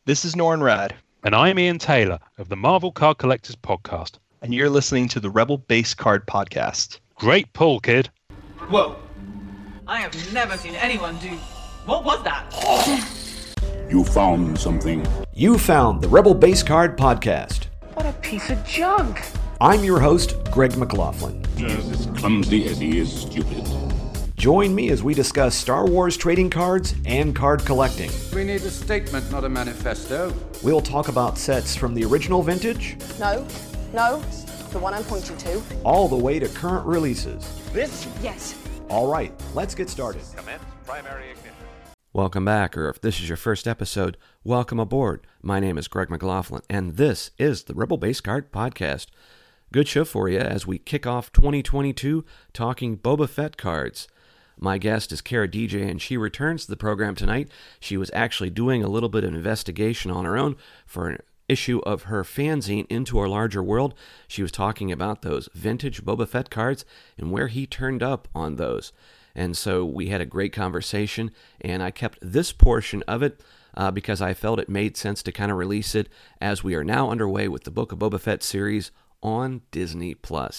This is Norrin Rad. And I'm Ian Taylor of the Marvel Card Collectors Podcast. And you're listening to the Rebel Base Card Podcast. Great pull, kid. Whoa. I have never seen anyone do... What was that? You found something. You found the Rebel Base Card Podcast. What a piece of junk. I'm your host, Greg McLaughlin. He is as clumsy as he is stupid. Join me as we discuss Star Wars trading cards and card collecting. We need a statement, not a manifesto. We'll talk about sets from the original vintage. No, the one I'm pointing to. All the way to current releases. This? Yes. All right, let's get started. Commence primary ignition. Welcome back, or if this is your first episode, welcome aboard. My name is Greg McLaughlin, and this is the Rebel Base Card Podcast. Good show for you as we kick off 2022 talking Boba Fett cards. My guest is Kara DJ, and she returns to the program tonight. She was actually doing a little bit of investigation on her own for an issue of her fanzine Into Our Larger World. She was talking about those vintage Boba Fett cards and where he turned up on those. And so we had a great conversation, and I kept this portion of it because I felt it made sense to kind of release it as we are now underway with the Book of Boba Fett series on Disney+.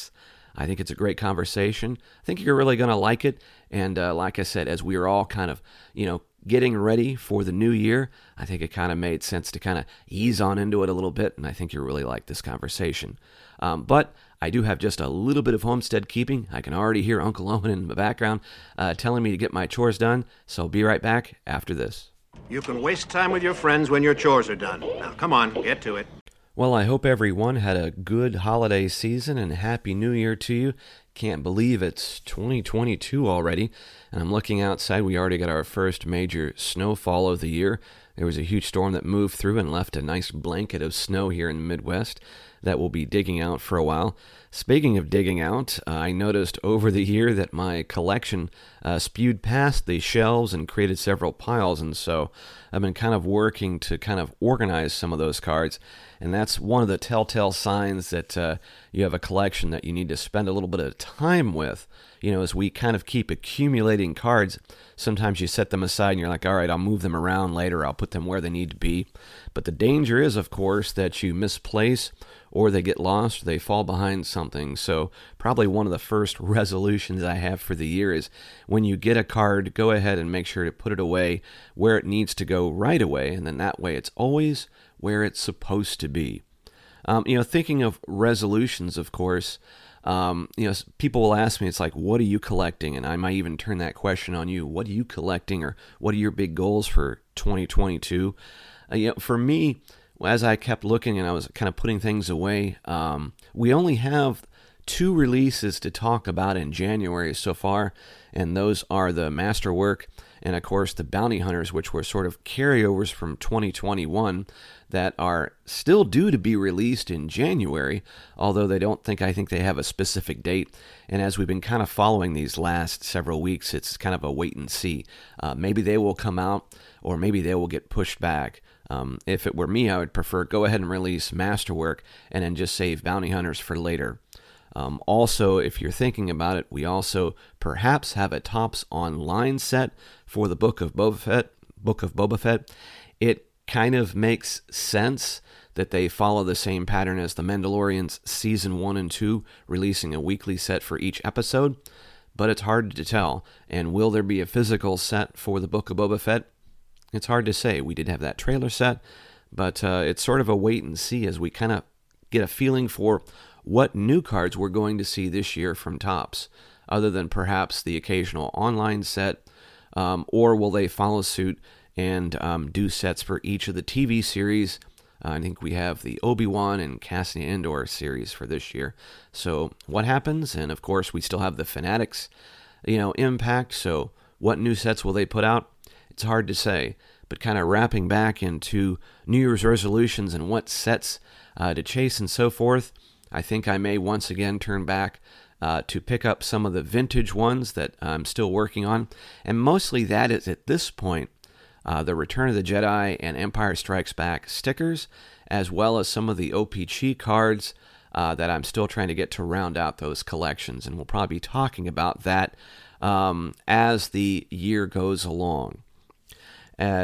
I think it's a great conversation. I think you're really going to like it. And like I said, as we are all kind of, getting ready for the new year, I think it kind of made sense to kind of ease on into it a little bit. And I think you'll really like this conversation. But I do have just a little bit of homestead keeping. I can already hear Uncle Owen in the background telling me to get my chores done. So I'll be right back after this. You can waste time with your friends when your chores are done. Now, come on, get to it. Well, I hope everyone had a good holiday season and Happy New Year to you. Can't believe it's 2022 already, and I'm looking outside. We already got our first major snowfall of the year. There was a huge storm that moved through and left a nice blanket of snow here in the Midwest that we'll be digging out for a while. Speaking of digging out, I noticed over the year that my collection spewed past the shelves and created several piles, and so I've been kind of working to kind of organize some of those cards, and that's one of the telltale signs that you have a collection that you need to spend a little bit of time with. As we kind of keep accumulating cards, sometimes you set them aside and you're like, all right, I'll move them around later, I'll put them where they need to be. But the danger is, of course, that you misplace or they get lost, or they fall behind something. So probably one of the first resolutions I have for the year is when you get a card, go ahead and make sure to put it away where it needs to go right away, and then that way it's always where it's supposed to be. Thinking of resolutions, of course, people will ask me, it's like, what are you collecting? And I might even turn that question on you. What are you collecting, or what are your big goals for 2022? For me, as I kept looking and I was kind of putting things away, we only have 2 releases to talk about in January so far, and those are the Masterwork and, of course, the Bounty Hunters, which were sort of carryovers from 2021 that are still due to be released in January, although I think they have a specific date. And as we've been kind of following these last several weeks, it's kind of a wait and see. Maybe they will come out, or maybe they will get pushed back. If it were me, I would prefer go ahead and release Masterwork and then just save Bounty Hunters for later. Also, if you're thinking about it, we also perhaps have a Topps Online set for the Book of Boba Fett. It kind of makes sense that they follow the same pattern as The Mandalorian's Season 1 and 2, releasing a weekly set for each episode, but it's hard to tell. And will there be a physical set for the Book of Boba Fett? It's hard to say. We did have that trailer set, but it's sort of a wait and see as we kind of get a feeling for what new cards we're going to see this year from Topps, other than perhaps the occasional online set, or will they follow suit and do sets for each of the TV series. I think we have the Obi-Wan and Cassian Andor series for this year. So what happens? And of course, we still have the Fanatics, impact. So what new sets will they put out? It's hard to say. But kind of wrapping back into New Year's resolutions and what sets to chase and so forth, I think I may once again turn back to pick up some of the vintage ones that I'm still working on. And mostly that is, at this point, the Return of the Jedi and Empire Strikes Back stickers, as well as some of the OPC cards that I'm still trying to get to round out those collections. And we'll probably be talking about that as the year goes along.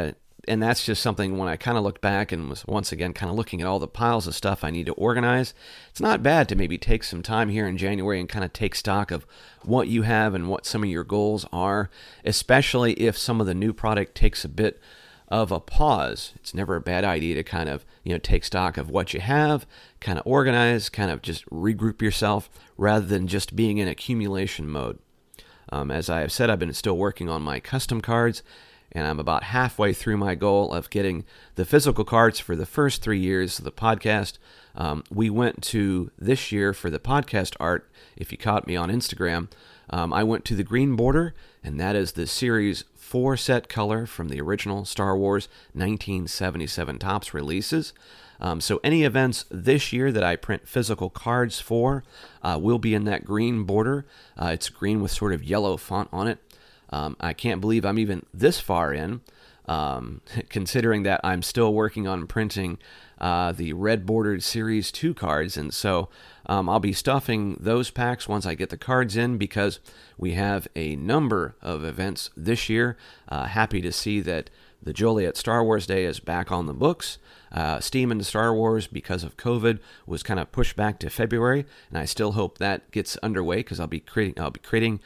And that's just something when I kind of looked back and was once again kind of looking at all the piles of stuff I need to organize. It's not bad to maybe take some time here in January and kind of take stock of what you have and what some of your goals are, especially if some of the new product takes a bit of a pause. It's never a bad idea to kind of, take stock of what you have, kind of organize, kind of just regroup yourself rather than just being in accumulation mode. As I have said, I've been still working on my custom cards, and I'm about halfway through my goal of getting the physical cards for the first 3 years of the podcast. We went to this year for the podcast art. If you caught me on Instagram, I went to the green border, and that is the Series 4 set color from the original Star Wars 1977 Topps releases. So any events this year that I print physical cards for will be in that green border. It's green with sort of yellow font on it. I can't believe I'm even this far in, considering that I'm still working on printing the red bordered Series 2 cards. And so I'll be stuffing those packs once I get the cards in, because we have a number of events this year. Happy to see that the Joliet Star Wars Day is back on the books. Steam into Star Wars, because of COVID, was kind of pushed back to February, and I still hope that gets underway, because I'll be creating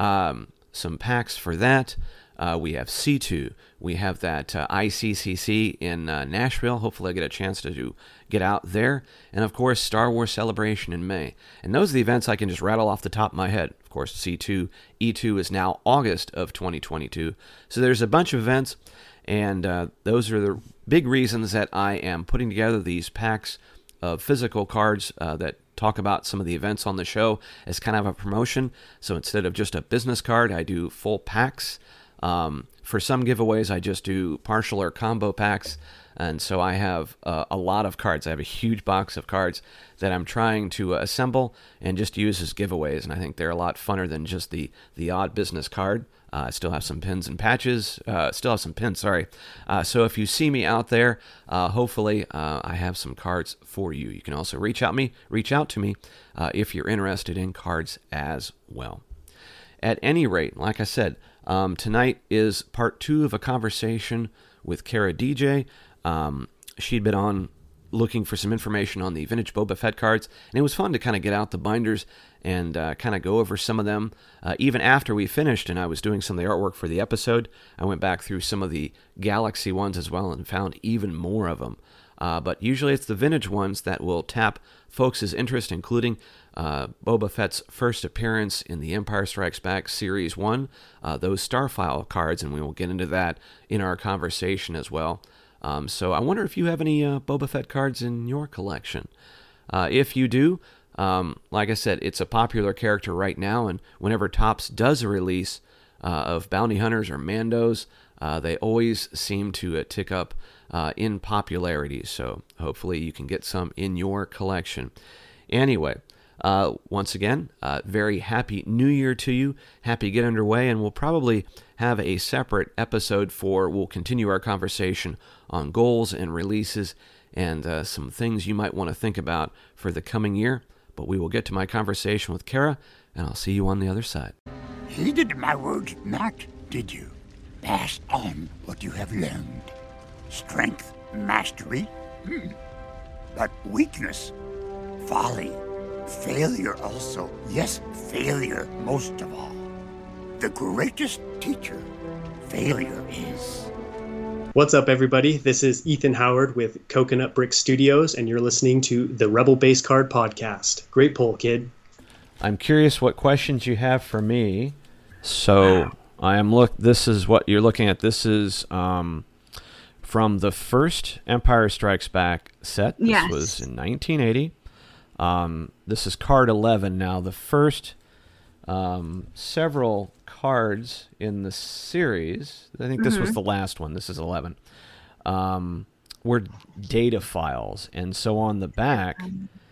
some packs for that. We have C2. We have that ICCC in Nashville. Hopefully I get a chance to get out there. And, of course, Star Wars Celebration in May. And those are the events I can just rattle off the top of my head. Of course, C2. E2 is now August of 2022. So there's a bunch of events, and those are the big reasons that I am putting together these packs of physical cards that talk about some of the events on the show as kind of a promotion. So instead of just a business card, I do full packs. For some giveaways, I just do partial or combo packs. And so I have a lot of cards. I have a huge box of cards that I'm trying to assemble and just use as giveaways. And I think they're a lot funner than just the odd business card. I still have some pins and patches. So if you see me out there, hopefully I have some cards for you. You can also reach out to me if you're interested in cards as well. At any rate, like I said, tonight is part 2 of a conversation with Kara DJ. She'd been on looking for some information on the vintage Boba Fett cards, and it was fun to kind of get out the binders and kind of go over some of them. Even after we finished and I was doing some of the artwork for the episode, I went back through some of the Galaxy ones as well and found even more of them. But usually it's the vintage ones that will tap folks' interest, including Boba Fett's first appearance in the Empire Strikes Back Series 1, those Starfile cards, and we will get into that in our conversation as well. So I wonder if you have any Boba Fett cards in your collection. If you do, like I said, it's a popular character right now, and whenever Topps does a release of Bounty Hunters or Mandos, they always seem to tick up in popularity, so hopefully you can get some in your collection. Anyway, once again, very happy New Year to you. Happy to get underway, and we'll probably have a separate episode we'll continue our conversation on goals and releases and some things you might want to think about for the coming year. But we will get to my conversation with Kara, and I'll see you on the other side. Heeded my words not, did you? Pass on what you have learned. Strength, mastery, but weakness, folly, failure also. Yes, failure most of all. The greatest teacher, failure is. What's up, everybody? This is Ethan Howard with Coconut Brick Studios, and you're listening to the Rebel Base Card Podcast. Great poll, kid. I'm curious what questions you have for me. So this is what you're looking at. This is from the first Empire Strikes Back set. This was in 1980. This is card 11 now. The first several cards in the series, I think this was the last one, this is 11, were data files. And so on the back,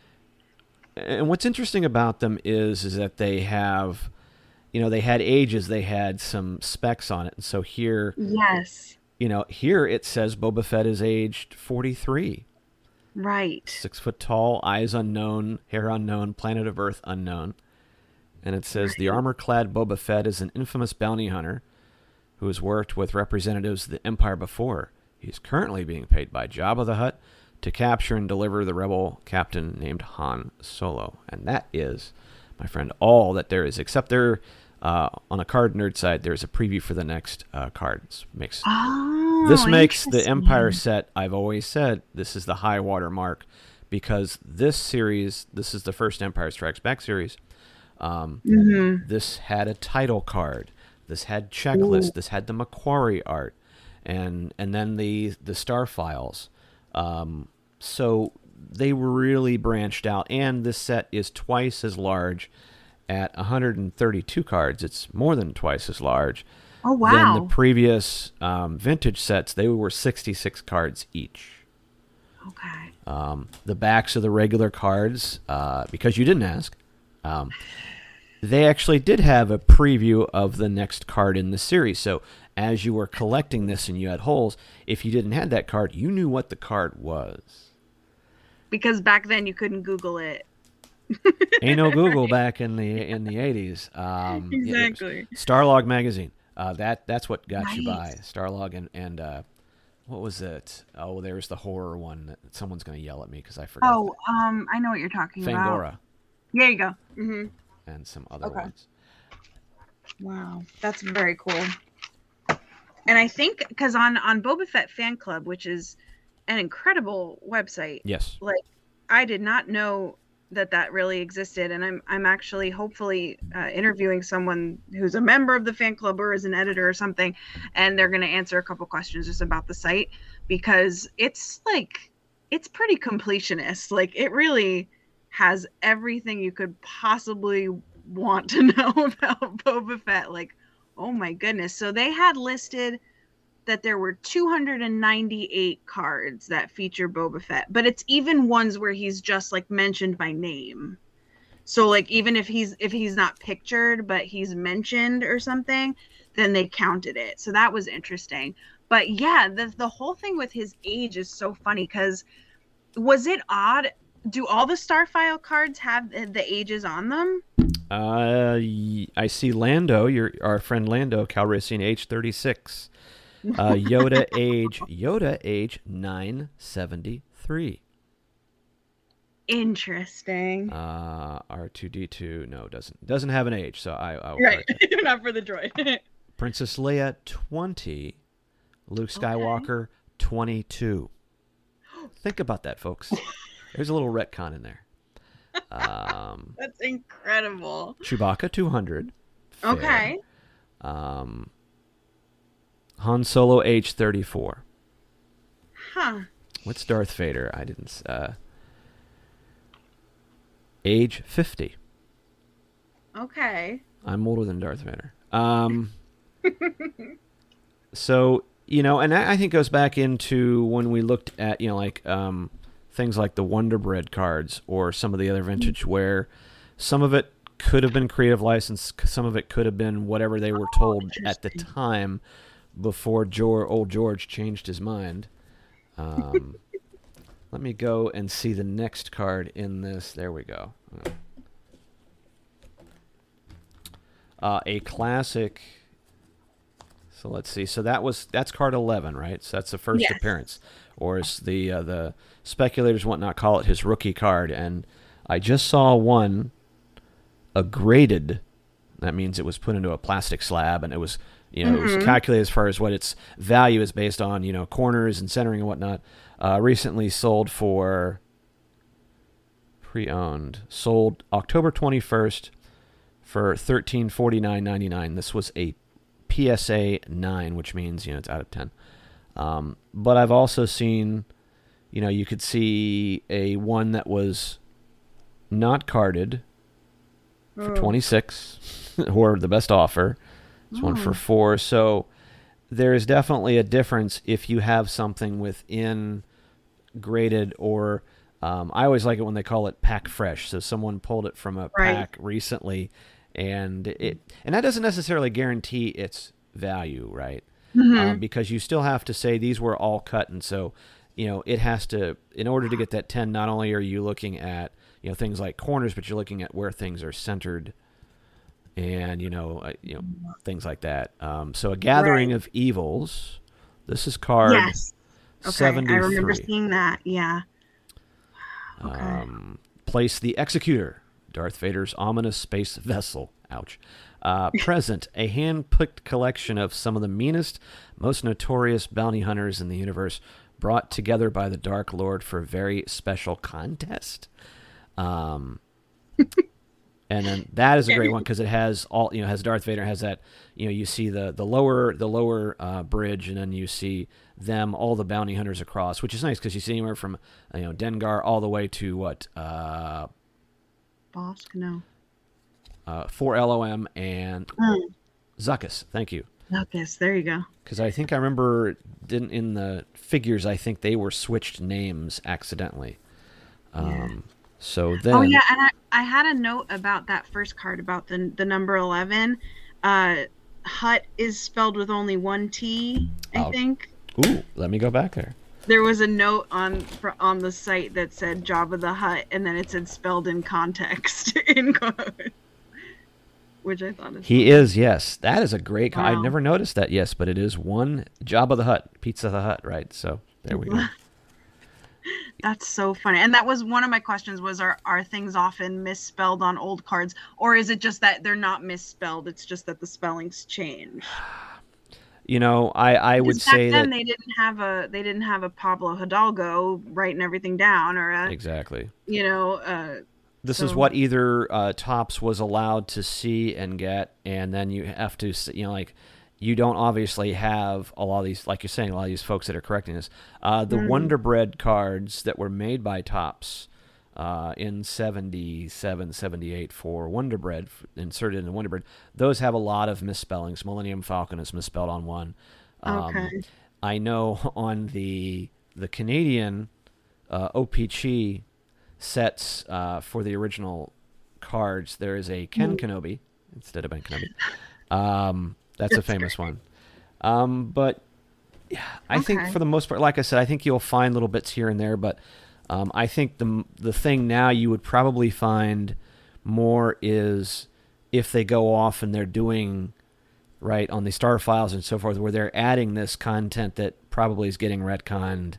and what's interesting about them is that they have, they had ages, they had some specs on it. And so here, here it says Boba Fett is aged 43. Right. 6 foot tall, eyes unknown, hair unknown, planet of Earth unknown. And it says, the armor-clad Boba Fett is an infamous bounty hunter who has worked with representatives of the Empire before. He's currently being paid by Jabba the Hutt to capture and deliver the rebel captain named Han Solo. And that is, my friend, all that there is, except there, on a card nerd side, there's a preview for the next cards. This makes the Empire set, I've always said, this is the high water mark, because this series, this is the first Empire Strikes Back series, this had a title card, this had checklist, this had the Macquarie art, and then the Star Files. So they really branched out, and this set is twice as large at 132 cards. It's more than twice as large than the previous vintage sets. They were 66 cards each. Okay. The backs of the regular cards, because you didn't ask, they actually did have a preview of the next card in the series. So as you were collecting this and you had holes, if you didn't have that card, you knew what the card was. Because back then you couldn't Google it. Ain't no Google back in the 80s. Exactly. Starlog magazine. That's what got you by. Starlog and what was it? Oh, there's the horror one. That someone's gonna yell at me because I forgot. Oh, I know what you're talking about. Fangora. There you go. Mm-hmm. And some other ones. Wow, that's very cool. And I think because on Boba Fett Fan Club, which is an incredible website. Yes. Like, I did not know that really existed, and I'm actually hopefully interviewing someone who's a member of the fan club or is an editor or something, and they're going to answer a couple questions just about the site, because it's pretty completionist. Like, it really has everything you could possibly want to know about Boba Fett. Like, oh my goodness. So they had listed that there were 298 cards that feature Boba Fett, but it's even ones where he's just like mentioned by name. So like, even if he's not pictured, but he's mentioned or something, then they counted it. So that was interesting. But yeah, the whole thing with his age is so funny, because was it odd? Do all the Starfile cards have the ages on them? I see Lando, our friend Lando Calrissian, age 36. Yoda age 973. Interesting. R2D2 no doesn't have an age, so I'll right. Not for the droid. Princess Leia 20, Luke Skywalker 22. Think about that, folks. There's a little retcon in there. That's incredible. Chewbacca 200. Fair. Okay. Han Solo age 34. Huh. What's Darth Vader? I didn't. Age 50. Okay. I'm older than Darth Vader. So, and that I think goes back into when we looked at, things like the Wonder Bread cards or some of the other vintage, where some of it could have been creative license, some of it could have been whatever they were told at the time before old George changed his mind. Let me go and see the next card in this. There we go. A classic. So let's see. So that's card 11, right? So that's the first appearance, or as the speculators whatnot call it, his rookie card. And I just saw one, a graded. That means it was put into a plastic slab, and it was it was calculated as far as what its value is based on corners and centering and whatnot. Recently sold for pre-owned, sold October 21st for $1349.99. This was a PSA 9, which means it's out of 10. But I've also seen, you could see a one that was not carded for 26, or the best offer. This one for 4. So there is definitely a difference if you have something within graded or I always like it when they call it pack fresh. So someone pulled it from a pack recently, and that doesn't necessarily guarantee its value, right? Because you still have to say these were all cut, and so it has to, in order to get that 10. Not only are you looking at things like corners, but you're looking at where things are centered, and things like that. So a Gathering of Evils. This is card Okay, 73. I remember seeing that. Yeah. Okay. Place the Executor, Darth Vader's ominous space vessel. Ouch. Present, a hand-picked collection of some of the meanest, most notorious bounty hunters in the universe, brought together by the Dark Lord for a very special contest. And then that is a great one because it has all, has Darth Vader, has that, you see the lower bridge, and then you see them, all the bounty hunters across, which is nice because you see anywhere from, Dengar all the way to what? Bosk? No. 4-LOM and Zuckuss. Thank you. Zuckuss, there you go. Because I think I remember in the figures, I think they were switched names accidentally. So then. Oh yeah, and I had a note about that first card about the number 11. Hut is spelled with only one T, I think. Ooh, let me go back there. There was a note on the site that said Jabba the Hutt, and then it said spelled in context in quote, which I thought he funny. is, yes. That is a great. Wow. I've never noticed that, yes, but it is one Jabba the Hutt, Pizza the Hut, right? So there we go. That's so funny. And that was one of my questions was, are things often misspelled on old cards, or is it just that they're not misspelled? It's just that the spellings change. I would say back then that they didn't have a Pablo Hidalgo writing everything down, or exactly. This is what either Topps was allowed to see and get, and then you have to, you don't obviously have a lot of these, like you're saying, a lot of these folks that are correcting this. The Wonder Bread cards that were made by Topps in 77, 78 for Wonder Bread, inserted into Wonder Bread, those have a lot of misspellings. Millennium Falcon is misspelled on one. Okay. I know on the Canadian OPC sets for the original cards, there is a Ken Kenobi instead of Ben Kenobi. That's a famous one. But yeah, I think for the most part, like I said, I think you'll find little bits here and there, but I think the thing now you would probably find more is if they go off and they're doing right on the Star Files and so forth, where they're adding this content that probably is getting retconned,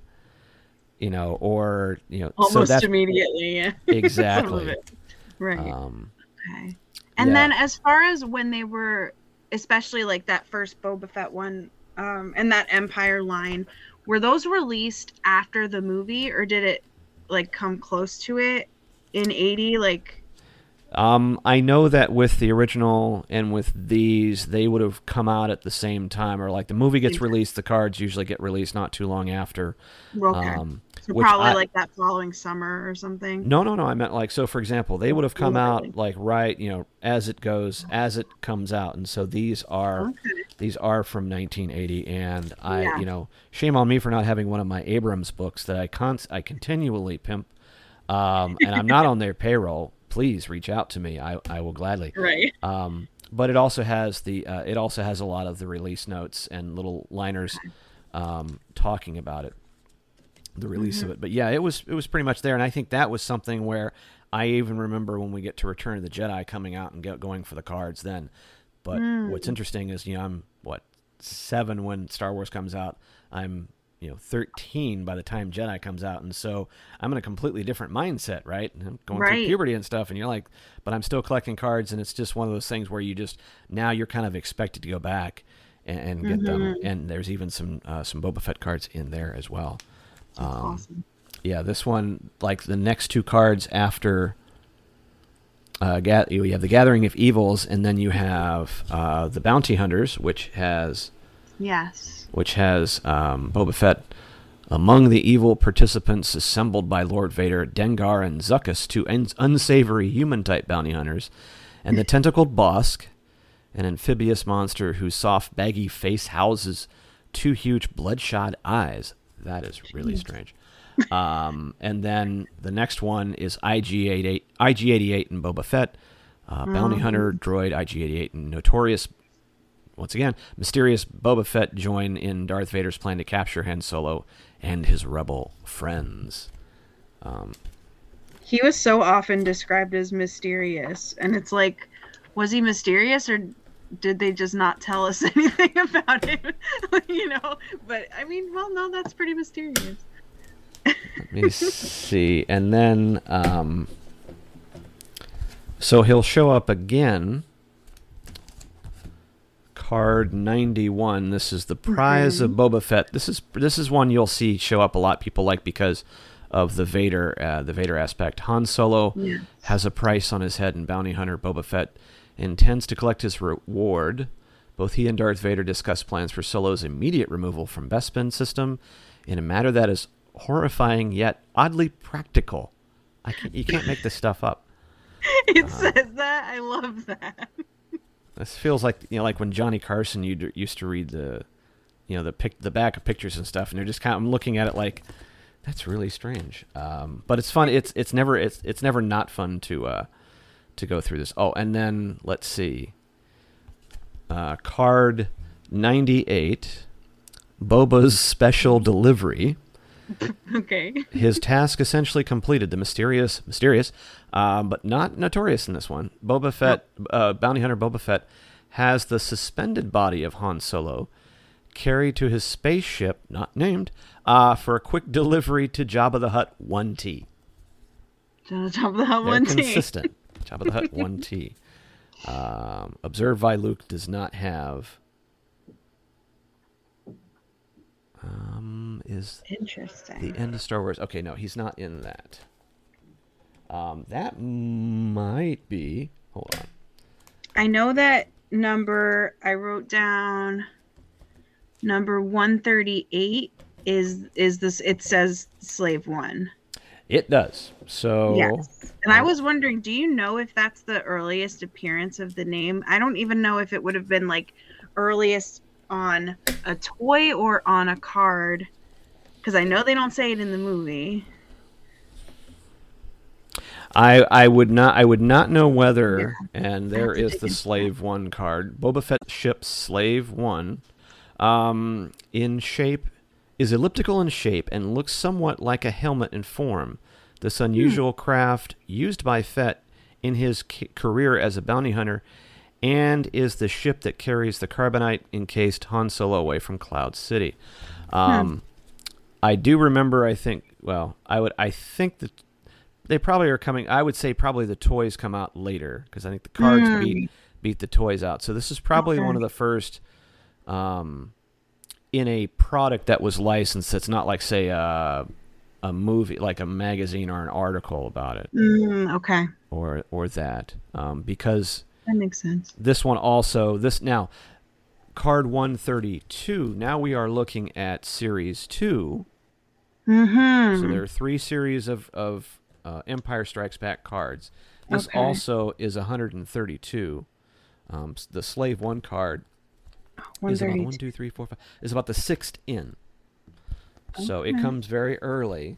or almost so that's, immediately, yeah. Exactly. Right. Okay. And then as far as when they were, especially like that first Boba Fett one, and that Empire line, were those released after the movie, or did it like come close to it in 80? I know that with the original and with these, they would have come out at the same time, or like the movie gets released, the cards usually get released not too long after. Okay. So probably like that following summer or something. No. I meant so for example, they would have come out as it comes out. And so these are from 1980. And shame on me for not having one of my Abrams books that I continually pimp. And I'm not on their payroll. Please reach out to me. I will gladly. Right. But it also has a lot of the release notes and little liners talking about it. The release of it. But yeah, it was pretty much there, and I think that was something where I even remember when we get to Return of the Jedi coming out and going for the cards then. But what's interesting is, I'm 7 when Star Wars comes out. I'm 13 by the time Jedi comes out, and so I'm in a completely different mindset, right? I'm going through puberty and stuff, and you're like, but I'm still collecting cards, and it's just one of those things where now you're kind of expected to go back and get them, and there's even some Boba Fett cards in there as well. That's awesome. Yeah, this one, like the next two cards after, you have the Gathering of Evils, and then you have the Bounty Hunters, which has Boba Fett among the evil participants assembled by Lord Vader, Dengar and Zuckuss, two unsavory human-type bounty hunters, and the tentacled Bosk, an amphibious monster whose soft, baggy face houses two huge bloodshot eyes. That is really strange. And then the next one is IG-88 and Boba Fett, Bounty Hunter droid IG-88 and mysterious Boba Fett join in Darth Vader's plan to capture Han Solo and his rebel friends. He was so often described as mysterious, and it's like, was he mysterious, or did they just not tell us anything about him? But I mean, well, no, that's pretty mysterious. Let me see. And then, so he'll show up again. Card 91. This is the Prize of Boba Fett. This is one you'll see show up a lot. People like because of the Vader aspect. Han Solo has a price on his head, and bounty hunter Boba Fett intends to collect his reward. Both he and Darth Vader discuss plans for Solo's immediate removal from Bespin system in a matter that is horrifying yet oddly practical. You can't make this stuff up. It says that. I love that. This feels like like when Johnny Carson used to read the back of pictures and stuff, and they're just I'm looking at it like that's really strange. But it's fun. It's never not fun to go through this. Oh, and then let's see. Card 98, Boba's special delivery. Okay. His task essentially completed. The mysterious, but not notorious in this one. Boba Fett, bounty hunter Boba Fett, has the suspended body of Han Solo carried to his spaceship, not named, for a quick delivery to Jabba the Hutt 1T. Jabba the Hutt 1T. They're consistent. Jabba the Hutt 1T. Observed by Luke does not have. Is interesting. The end of Star Wars. Okay, no, he's not in that. That might be. Hold on. I know that number. I wrote down number 138 is this. It says Slave One. It does. So yes. And I was wondering, do you know if that's the earliest appearance of the name? I don't even know if it would have been like earliest on a toy or on a card, because I know they don't say it in the movie. I would not know whether, and there is the Slave One card. Boba Fett ship Slave One, in shape, is elliptical in shape and looks somewhat like a helmet in form. This unusual craft used by Fett in his career as a bounty hunter, and is the ship that carries the carbonite-encased Han Solo away from Cloud City. I do remember. I think that they probably are coming. I would say probably the toys come out later, because I think the cards beat the toys out. So this is probably one of the first in a product that was licensed. It's not like, say, a movie, like a magazine or an article about it. Okay. Or that, because that makes sense. This one also, now, card 132, now we are looking at Series 2. Mm-hmm. So there are 3 series of Empire Strikes Back cards. This also is 132. The Slave 1 card is about 1, 2, 3, 4, 5. Is about the 6th in. So it comes very early.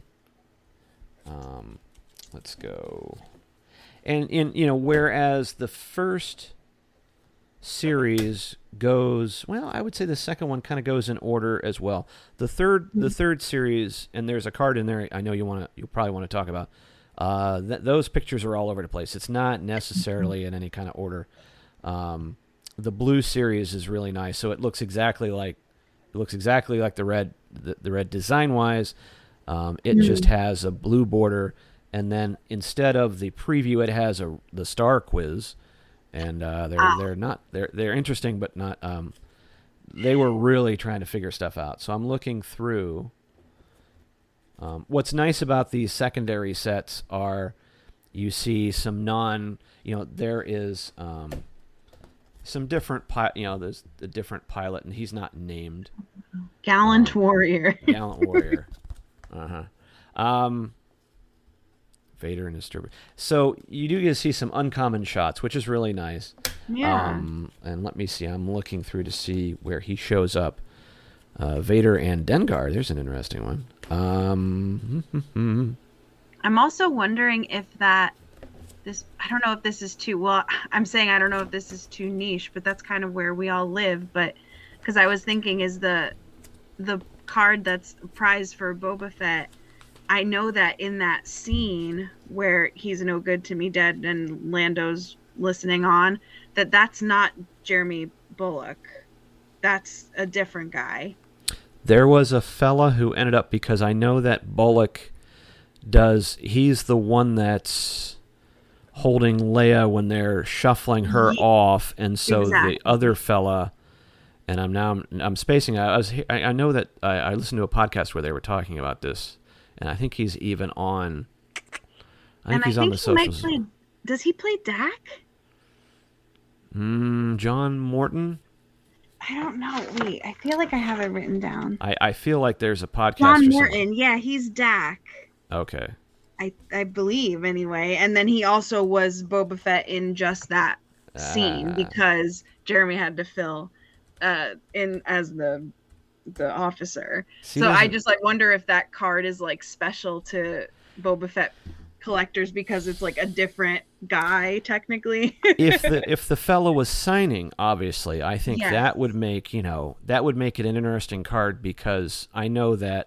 Let's go. And whereas the first series goes, well, I would say the second one kind of goes in order as well. The third series, and there's a card in there I know you'll probably want to talk about. Those pictures are all over the place. It's not necessarily in any kind of order. The blue series is really nice, so it looks exactly like the red design wise. It just has a blue border, and then instead of the preview, it has the Star Quiz, and they're interesting, but not. They were really trying to figure stuff out. So I'm looking through. What's nice about these secondary sets are you see some there is some different there's a different pilot, and he's not named. Gallant warrior. Gallant warrior. Vader and his turban. So you do get to see some uncommon shots, which is really nice. Yeah. And let me see. I'm looking through to see where he shows up. Vader and Dengar. There's an interesting one. I'm also wondering if I don't know if this is too, well, I'm saying I don't know if this is too niche, but that's kind of where we all live. But because I was thinking, is the card that's prized for Boba Fett, I know that in that scene where he's no good to me dead and Lando's listening on, that's not Jeremy Bullock. That's a different guy. There was a fella who ended up, because I know that Bullock he's the one that's holding Leia when they're shuffling her off, and so the other fella, and I'm spacing out. I know that I listened to a podcast where they were talking about this, and I think he's even on. I think he's on the socials. Does he play Dak? John Morton. I don't know. Wait, I feel like I have it written down. I feel like there's a podcast. John Morton. Yeah, he's Dak. Okay. I believe anyway, and then he also was Boba Fett in just that scene because Jeremy had to fill in as the officer. So I just like wonder if that card is like special to Boba Fett collectors because it's like a different guy technically. if the fellow was signing, obviously, I think that would make it an interesting card, because I know that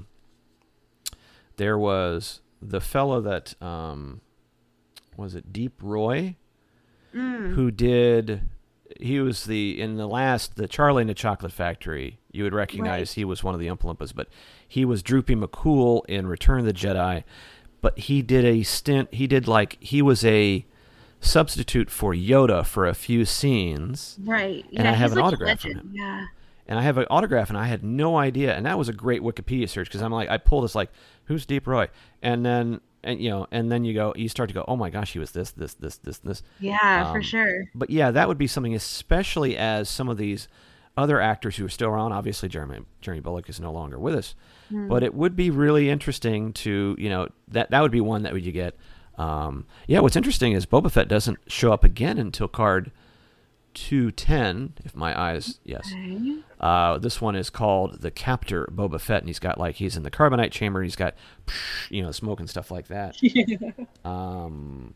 there was the fellow that was it Deep Roy, who was in the Charlie and the Chocolate Factory. You would recognize he was one of the Oompa Loompas, but he was Droopy McCool in Return of the Jedi. But he did a stint. He was a substitute for Yoda for a few scenes. Right. And I have an autograph from him. Yeah. And I have an autograph, and I had no idea. And that was a great Wikipedia search, because I'm like, I pulled this like, who's Deep Roy? And then you start to go, oh my gosh, he was this. Yeah, for sure. But yeah, that would be something, especially as some of these other actors who are still around. Obviously, Jeremy Bullock is no longer with us. But it would be really interesting to, that would be one that you get. What's interesting is Boba Fett doesn't show up again until card 210, if my eyes, yes. Okay. This one is called The Captor Boba Fett, and he's in the carbonite chamber, and he's got, smoke and stuff like that. And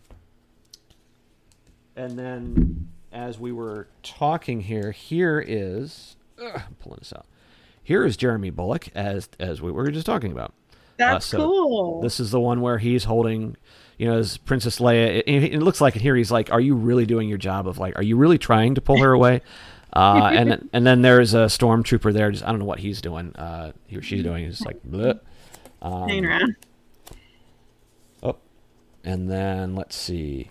then, as we were talking here is, I'm pulling this out. Here is Jeremy Bullock, as we were just talking about. That's cool. This is the one where he's holding, as Princess Leia. It looks like in here he's like, "Are you really doing your job of are you really trying to pull her away?" and then there's a stormtrooper there. I don't know what he's doing. He or she's doing is like, bleh. Hanging around. Oh, and then let's see.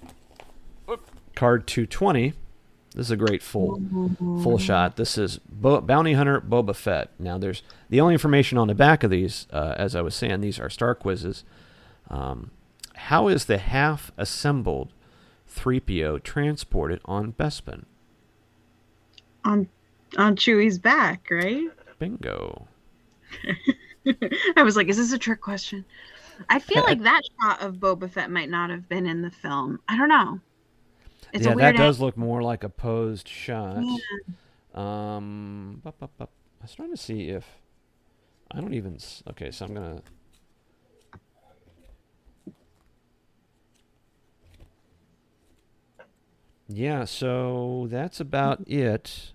Card 220. This is a great full shot. This is Bounty Hunter Boba Fett. Now, there's the only information on the back of these, as I was saying, these are star quizzes. How is the half-assembled 3PO transported on Bespin? On Chewie's back, right? Bingo. I was like, is this a trick question? I feel like that shot of Boba Fett might not have been in the film. I don't know. It's a weird that does look more like a posed shot. Yeah. I was trying to see if I don't even. Okay, so I'm gonna. Yeah, so that's about it.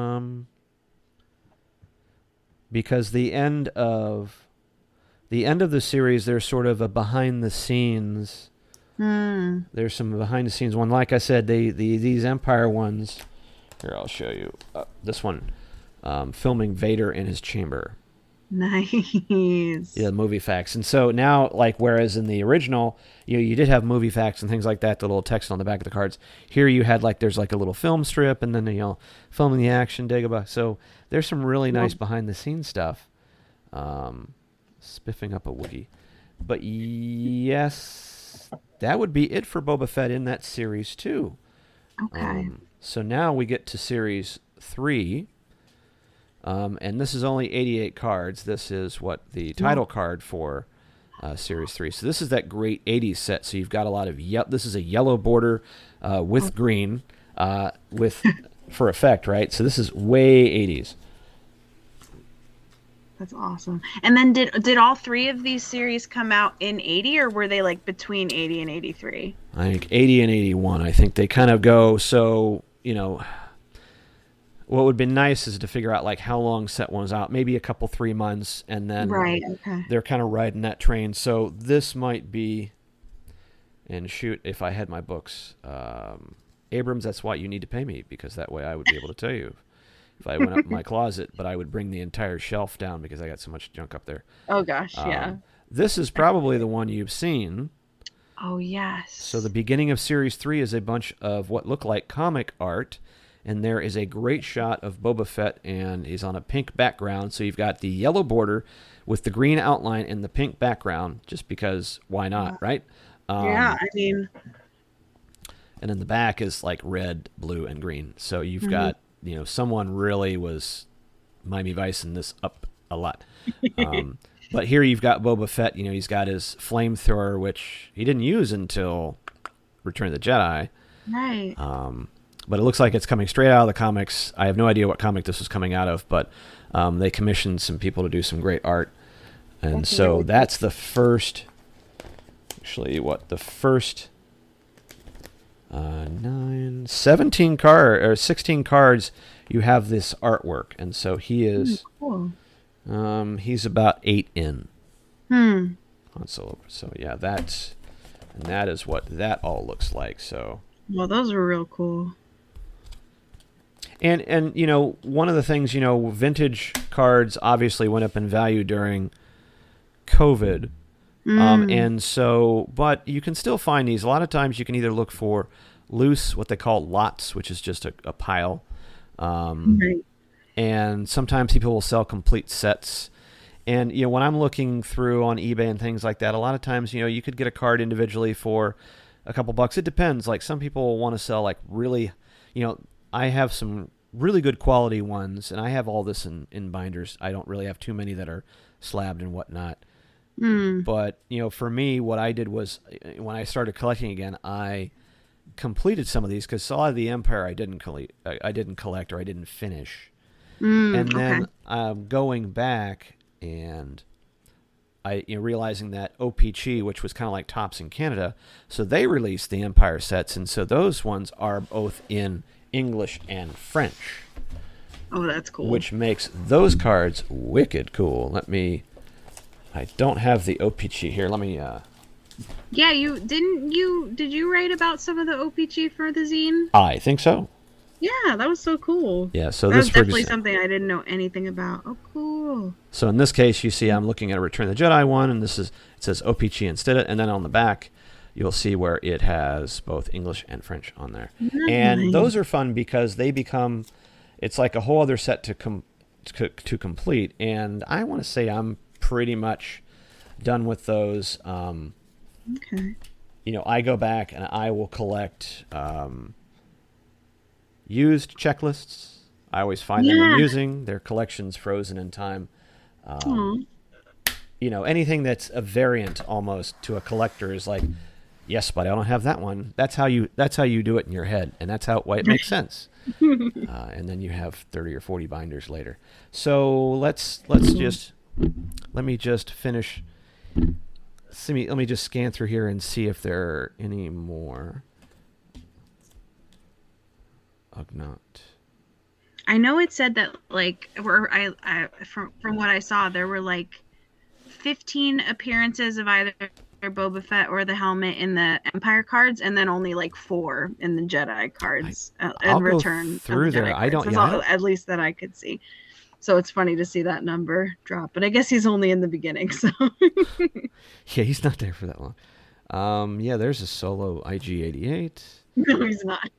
Because the end of the series, there's sort of a behind the scenes. There's some behind the scenes one. Like I said, these Empire ones. Here, I'll show you. This one, filming Vader in his chamber. Nice. Yeah, movie facts. And so now, whereas in the original, you did have movie facts and things like that, the little text on the back of the cards. Here you had there's a little film strip, and then filming the action, Dagobah. So there's some really nice behind the scenes stuff. Spiffing up a Wookiee. But yes. That would be it for Boba Fett in that series, too. Okay. So now we get to series 3. And this is only 88 cards. This is the title card for series 3. So this is that great 80s set. So you've got a lot of this is a yellow border with green for effect, right? So this is way 80s. That's awesome. And then did all 3 of these series come out in 80, or were they between 80 and 83? I think 80 and 81. I think they kind of go. So what would be nice is to figure out how long set one was out. Maybe a couple 3 months, and then they're kind of riding that train. So this might be. And shoot, if I had my books. Abrams, that's why you need to pay me, because that way I would be able to tell you if I went up in my closet, but I would bring the entire shelf down because I got so much junk up there. Oh gosh, yeah. This is probably the one you've seen. Oh yes. So the beginning of Series 3 is a bunch of what look like comic art, and there is a great shot of Boba Fett, and he's on a pink background. So you've got the yellow border with the green outline and the pink background, just because why not, right? Yeah, I mean. And in the back is like red, blue, and green. So you've got, someone really was Miami Vicing this up a lot. But here you've got Boba Fett. He's got his flamethrower, which he didn't use until Return of the Jedi. Right. But it looks like it's coming straight out of the comics. I have no idea what comic this was coming out of, but they commissioned some people to do some great art. And so that's the first... Actually, the first... 16 cards, you have this artwork, and so he is cool. He's about 8 in on Solo. So yeah, that is what that all looks like. So well, those are real cool. And one of the things, vintage cards obviously went up in value during COVID. And so, but you can still find these. A lot of times you can either look for loose, what they call lots, which is just a pile. Right. And sometimes people will sell complete sets. And, when I'm looking through on eBay and things like that, a lot of times, you could get a card individually for a couple bucks. It depends. Like some people want to sell like really, I have some really good quality ones, and I have all this in binders. I don't really have too many that are slabbed and whatnot. But, for me, what I did was when I started collecting again, I completed some of these because a lot of the Empire I didn't collect or I didn't finish. And then going back and realizing that OPC, which was kind of like Topps in Canada, so they released the Empire sets, and so those ones are both in English and French. Oh, that's cool. Which makes those cards wicked cool. I don't have the OPC here. Let me... Yeah, did you write about some of the OPG for the zine? I think so. Yeah, that was so cool. Yeah, so that this was definitely something I didn't know anything about. Oh, cool. So in this case, you see I'm looking at a Return of the Jedi one, and it says OPG instead of, and then on the back, you'll see where it has both English and French on there. Nice. And those are fun because they become... It's like a whole other set to complete, and I want to say I'm pretty much done with those. Okay. I go back and I will collect used checklists. I always find them amusing. Their collection's frozen in time. Anything that's a variant almost to a collector is like, yes, but I don't have that one. That's how you do it in your head, and that's why it makes sense. And then you have 30 or 40 binders later. So let me just finish. Let me just scan through here and see if there are any more. Ugnaught. I know it said that from what I saw, there were like 15 appearances of either Boba Fett or the helmet in the Empire cards, and then only like 4 in the Jedi cards. I'll Return go through there. I don't. At least that I could see. So it's funny to see that number drop, but I guess he's only in the beginning. So yeah, he's not there for that long. Yeah, there's a solo IG-88. No, he's not.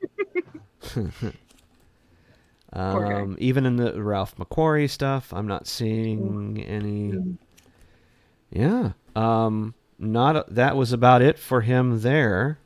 Even in the Ralph McQuarrie stuff, I'm not seeing any. Yeah. That was about it for him there.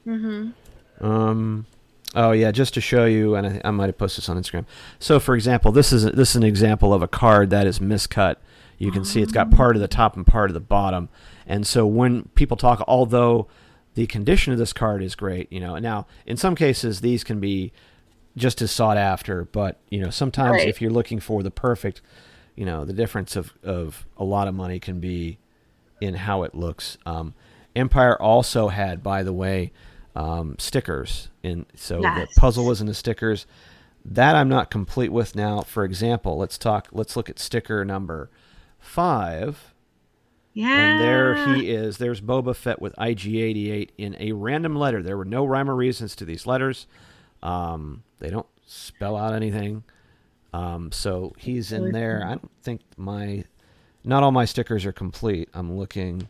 Oh yeah, just to show you, and I might have posted this on Instagram. So, for example, this is an example of a card that is miscut. You can see it's got part of the top and part of the bottom. And so when people talk, although the condition of this card is great, now in some cases these can be just as sought after, but sometimes if you're looking for the perfect, the difference of a lot of money can be in how it looks. Empire also had, by the way, stickers in, so the puzzle was in the stickers that I'm not complete with now. For example, let's look at sticker number 5. Yeah. And there he is. There's Boba Fett with IG-88 in a random letter. There were no rhyme or reasons to these letters. They don't spell out anything. So he's in there. I don't think not all my stickers are complete. I'm looking.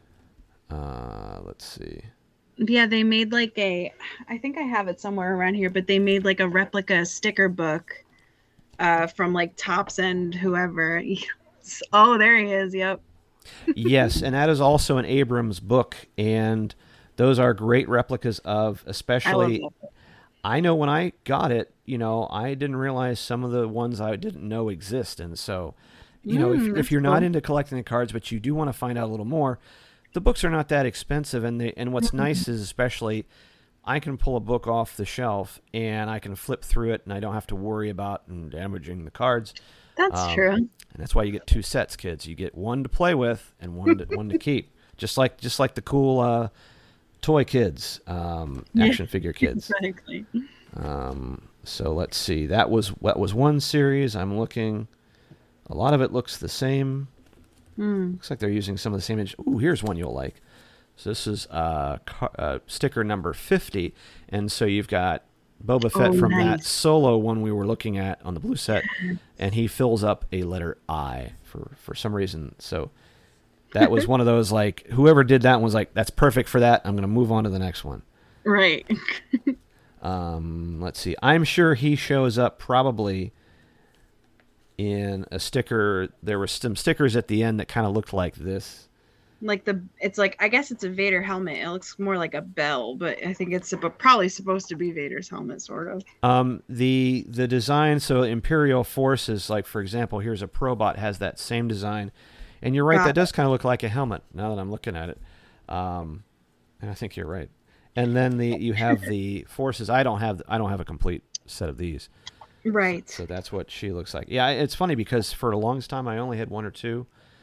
Let's see. Yeah, they made like I think I have it somewhere around here, but they made like a replica sticker book from like Topps and whoever. Oh, there he is. Yep. Yes, and that is also an Abrams book, and those are great replicas of, especially, I know when I got it, I didn't realize some of the ones I didn't know exist, and so, if you're not into collecting the cards, but you do want to find out a little more, the books are not that expensive, and what's nice is especially, I can pull a book off the shelf, and I can flip through it, and I don't have to worry about damaging the cards. That's true. And that's why you get 2 sets, kids. You get one to play with and one to keep. Just like the cool toy kids, action figure kids. Exactly. So let's see. That was one series. I'm looking. A lot of it looks the same. Looks like they're using some of the same image. Ooh, here's one you'll like. So this is sticker number 50, and so you've got Boba Fett from that solo one we were looking at on the blue set, and he fills up a letter I for some reason. So that was one of those, like, whoever did that one was like, that's perfect for that. I'm going to move on to the next one. Right. Let's see. I'm sure he shows up probably in a sticker. There were some stickers at the end that kind of looked like this. Like I guess it's a Vader helmet. It looks more like a bell, but I think it's probably supposed to be Vader's helmet, sort of. The design, so Imperial Forces, like for example, here's a Probot has that same design, and you're right, that does kind of look like a helmet. Now that I'm looking at it, and I think you're right. And then you have the Forces. I don't have a complete set of these. Right. So that's what she looks like. Yeah, it's funny because for the longest time I only had 1 or 2.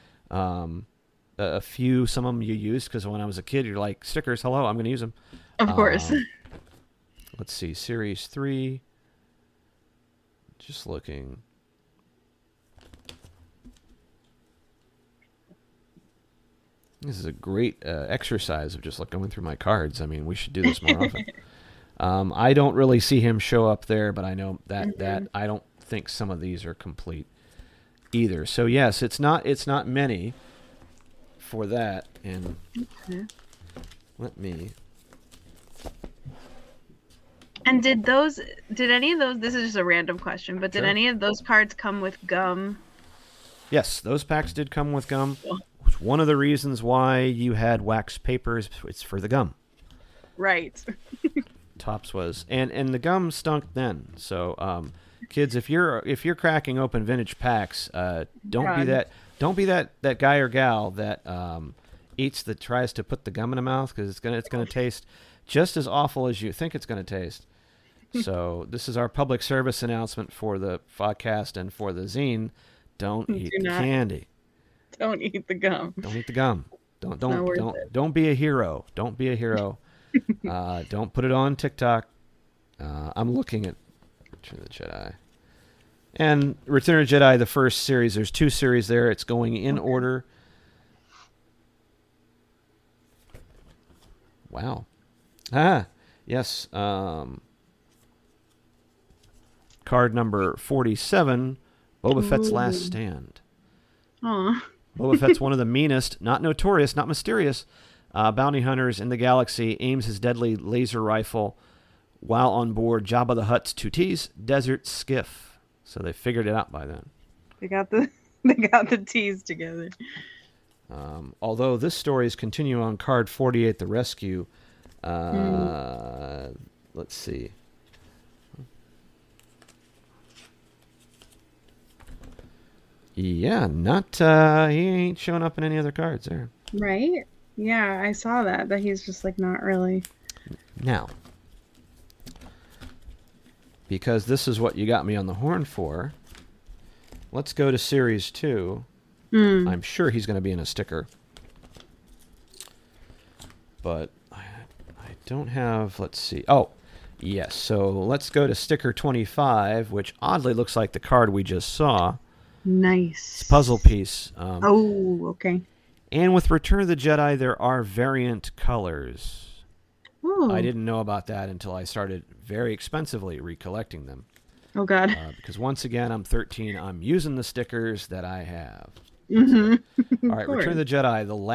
A few, some of them you used because when I was a kid, you're like, stickers, hello, I'm going to use them. Of course. Let's see, Series 3. Just looking. This is a great exercise of just going through my cards. I mean, we should do this more often. I don't really see him show up there, but I know that I don't think some of these are complete either. So yes, it's not many for that, and let me. And did any of those? This is just a random question, but did any of those cards come with gum? Yes, those packs did come with gum. One of the reasons why you had wax papers, it's for the gum. Right. Topps was, and the gum stunk then. So, kids, if you're cracking open vintage packs, don't be that guy or gal that tries to put the gum in the mouth, because it's gonna taste just as awful as you think it's gonna taste. So this is our public service announcement for the podcast and for the zine: don't eat the candy. Don't eat the gum. Don't eat the gum. Don't be a hero. Don't be a hero. Don't put it on TikTok. I'm looking at Return of the Jedi. And Return of the Jedi, the first series, there's 2 series there. It's going in order. Wow. Yes. Card number 47, Boba Fett's Last Stand. Aww. Boba Fett's one of the meanest, not notorious, not mysterious, bounty hunters in the galaxy. Aims his deadly laser rifle while on board Jabba the Hutt's 2T's desert skiff. So they figured it out by then. They got the T's together. Although this story is continuing on card 48, The Rescue. Let's see. Yeah, he ain't showing up in any other cards there. Right? Yeah, I saw that he's just like not really. Now, because this is what you got me on the horn for, let's go to Series 2. I'm sure he's going to be in a sticker. But I don't have, let's see. Oh, yes. So let's go to sticker 25, which oddly looks like the card we just saw. Nice. It's a puzzle piece. Okay. And with Return of the Jedi, there are variant colors. Oh, I didn't know about that until I started very expensively recollecting them. Oh, God. Because once again, I'm 13. I'm using the stickers that I have. Mm-hmm. All right, Return of the Jedi, the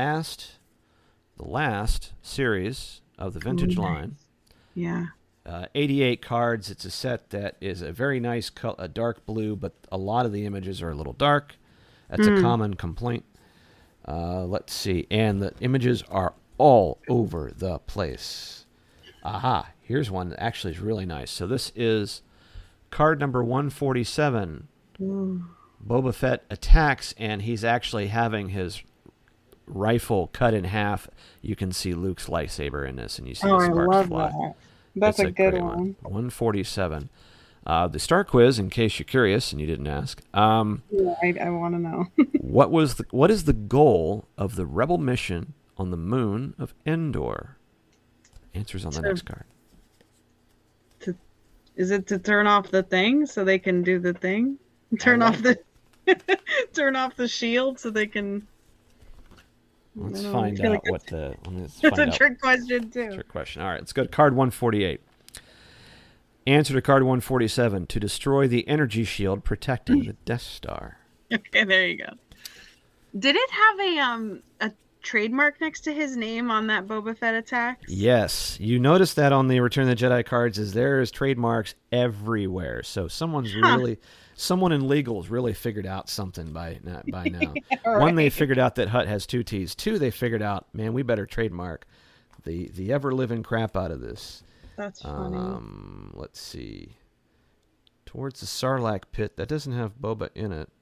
last series of the vintage line. Yeah. 88 cards. It's a set that is a very nice a dark blue, but a lot of the images are a little dark. That's a common complaint. Let's see. And the images are all over the place. Aha. Here's one that actually is really nice. So this is card number 147. Boba Fett attacks, and he's actually having his rifle cut in half. You can see Luke's lightsaber in this, and you see the sparks I love fly. that. That's a good one. 147. The Star Quiz, in case you're curious and you didn't ask. Yeah, I want to know. What is the goal of the Rebel mission on the moon of Endor? Answers on the next card. Is it to turn off the thing so they can do the thing? Turn off the shield so they can. Let's find out what the. That's a trick question too. Trick question. All right, let's go to card 148. Answer to card 147: to destroy the energy shield protecting the Death Star. Okay, there you go. Did it have a trademark next to his name on that Boba Fett attack? Yes, you notice that on the Return of the Jedi cards, is there's trademarks everywhere. So someone in legal's really figured out something by now. Right. One, they figured out that Hutt has two T's. Two, they figured out, man, we better trademark the ever living crap out of this. That's funny. Let's see. Towards the Sarlacc pit, that doesn't have Boba in it.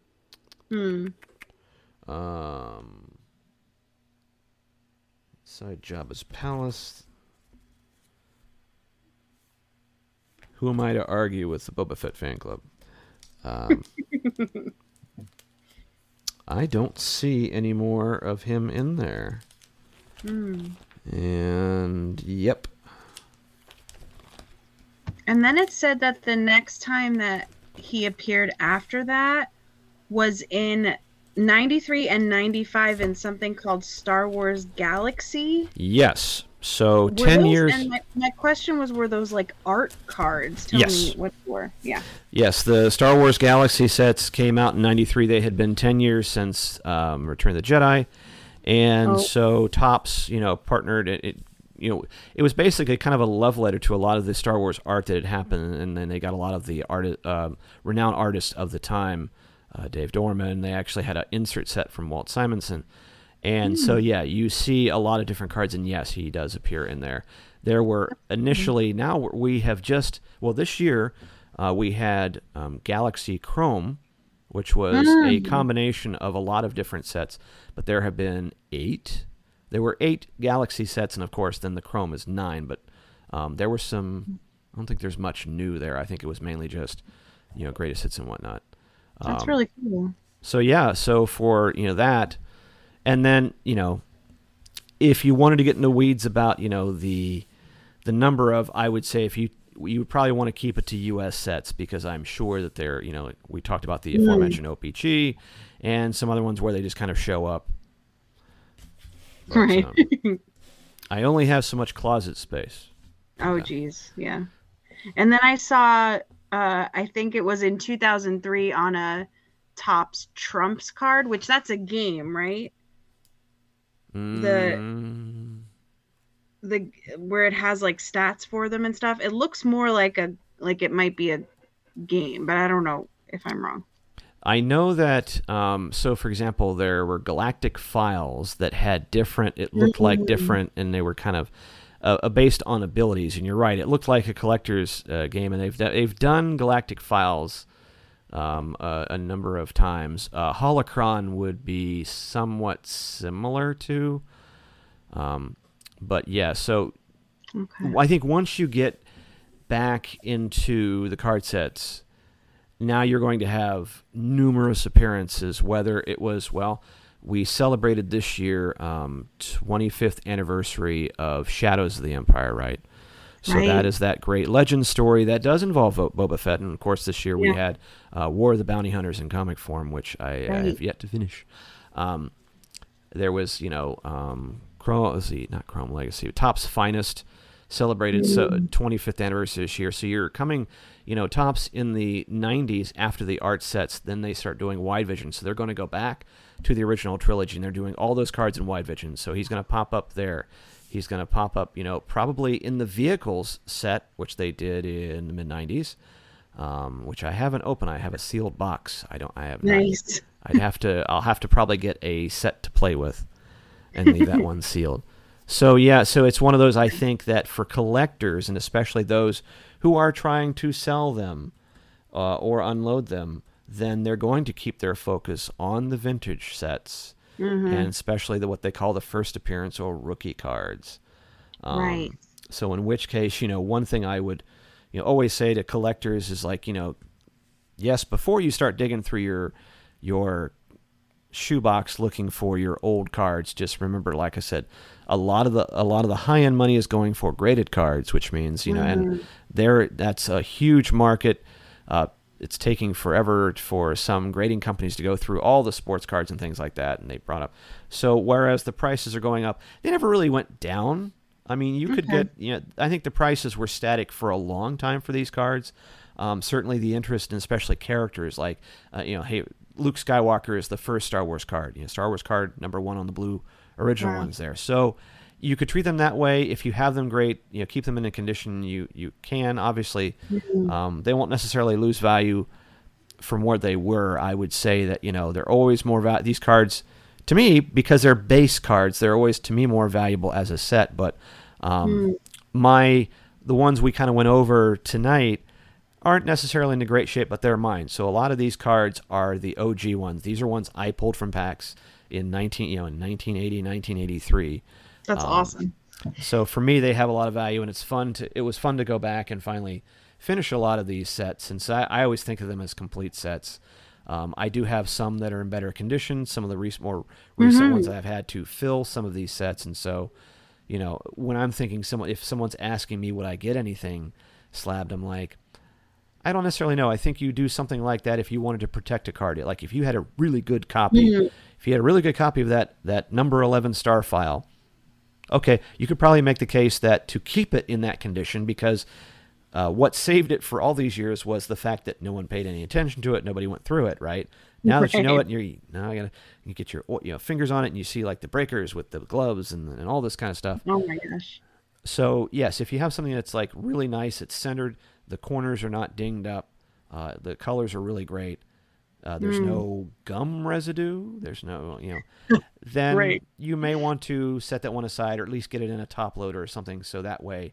Inside Jabba's palace. Who am I to argue with the Boba Fett fan club? I don't see any more of him in there. And yep. And then it said that the next time that he appeared after that was in 93 and 95 in something called Star Wars Galaxy. Yes. So 10 years. And my question was, were those like art cards? Tell me what they were. Yeah. Yes, the Star Wars Galaxy sets came out in 93. They had been 10 years since Return of the Jedi. And so Topps, partnered. It was basically kind of a love letter to a lot of the Star Wars art that had happened. And then they got a lot of the renowned artists of the time, Dave Dorman. They actually had an insert set from Walt Simonson. And so, yeah, you see a lot of different cards, and yes, he does appear in there. There were initially, now we have just, this year we had Galaxy Chrome, which was a combination of a lot of different sets, but there have been 8. There were 8 Galaxy sets, and of course, then the Chrome is 9, but there were some, I don't think there's much new there. I think it was mainly just, greatest hits and whatnot. That's really cool. So, yeah, so for, that. And then, if you wanted to get in the weeds about, the number of, I would say you would probably want to keep it to U.S. sets, because I'm sure that they're, we talked about the aforementioned OPG and some other ones where they just kind of show up. But, right. I only have so much closet space. Oh, geez. Yeah. And then I saw, I think it was in 2003 on a Topps Trumps card, which that's a game, right? The where it has like stats for them and stuff. It looks more like it might be a game, but I don't know if I'm wrong. I know that, so for example, there were galactic files that had different, it looked like different, and they were kind of based on abilities. And you're right, it looked like a collector's game, and they've done galactic files a number of times. Holocron would be somewhat similar to, but yeah, so I think once you get back into the card sets, now you're going to have numerous appearances, whether it was, we celebrated this year 25th anniversary of Shadows of the Empire, right? So that is that great legend story that does involve Boba Fett. And, of course, this year we had War of the Bounty Hunters in comic form, which I have yet to finish. There was, not Chrome Legacy, Topps Finest celebrated 25th anniversary this year. So you're coming, Topps in the 90s after the art sets, then they start doing wide vision. So they're going to go back to the original trilogy, and they're doing all those cards in wide vision. So he's going to pop up there. He's going to pop up, probably in the vehicles set, which they did in the mid 90s, which I haven't opened. I have a sealed box. I have nice. I'll have to probably get a set to play with and leave that one sealed. So it's one of those, I think, that for collectors, and especially those who are trying to sell them or unload them, then they're going to keep their focus on the vintage sets, and especially what they call the first appearance or rookie cards. Right. So in which case, one thing I would always say to collectors is like, yes, before you start digging through your shoebox looking for your old cards, just remember, like I said, a lot of the high-end money is going for graded cards, which means and that's a huge market. It's taking forever for some grading companies to go through all the sports cards and things like that, and they brought up. So whereas the prices are going up, they never really went down. I mean, you could get, I think the prices were static for a long time for these cards. Certainly the interest in especially characters like, hey, Luke Skywalker is the first Star Wars card. Star Wars card #1 on the blue original ones there. So you could treat them that way. If you have them, great. Keep them in a condition you can. Obviously, they won't necessarily lose value from where they were. I would say that they're always more these cards, to me, because they're base cards, they're always to me more valuable as a set. But the ones we kind of went over tonight aren't necessarily in great shape, but they're mine. So a lot of these cards are the OG ones. These are ones I pulled from packs in 1980, 1983. That's awesome. So for me, they have a lot of value, and it was fun to go back and finally finish a lot of these sets, since I always think of them as complete sets. I do have some that are in better condition, some of the more recent ones that I've had to fill some of these sets. And so, when I'm thinking if someone's asking me would I get anything slabbed, I'm like, I don't necessarily know. I think you do something like that if you wanted to protect a card. Like if you had a really good copy, if you had a really good copy of that number 11 star file, okay, you could probably make the case that to keep it in that condition, because what saved it for all these years was the fact that no one paid any attention to it. Nobody went through it, right? Now that you know it, and you get your fingers on it, and you see like the breakers with the gloves and all this kind of stuff. Oh my gosh. So yes, if you have something that's like really nice, it's centered, the corners are not dinged up, the colors are really great, there's no gum residue, there's no, then you may want to set that one aside, or at least get it in a top loader or something, so that way,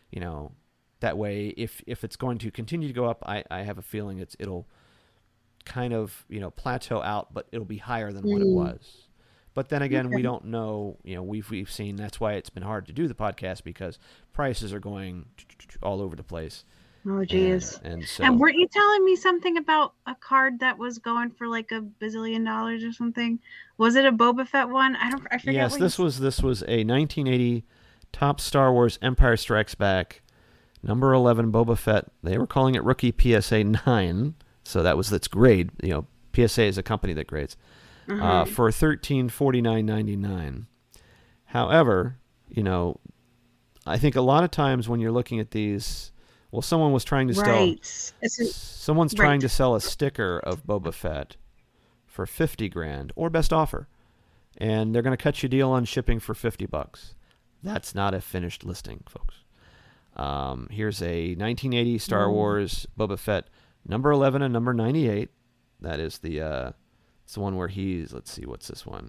if it's going to continue to go up, I have a feeling it'll kind of, plateau out, but it'll be higher than what it was. But then again, we don't know, we've seen, that's why it's been hard to do the podcast, because prices are going all over the place. Oh, geez. And weren't you telling me something about a card that was going for like $1 bazillion or something? Was it a Boba Fett one? I forget. Yes, this was a 1980 Topps Star Wars Empire Strikes Back number 11 Boba Fett. They were calling it rookie PSA 9, so that's grade. PSA is a company that grades for $1349.99. However, I think a lot of times when you're looking at these. Well, someone was trying to trying to sell a sticker of Boba Fett for $50,000 or best offer, and they're going to cut you a deal on shipping for $50. That's not a finished listing, folks. Here's a 1980 Star Wars Boba Fett number 11 and number 98. That is it's the one where let's see, what's this one?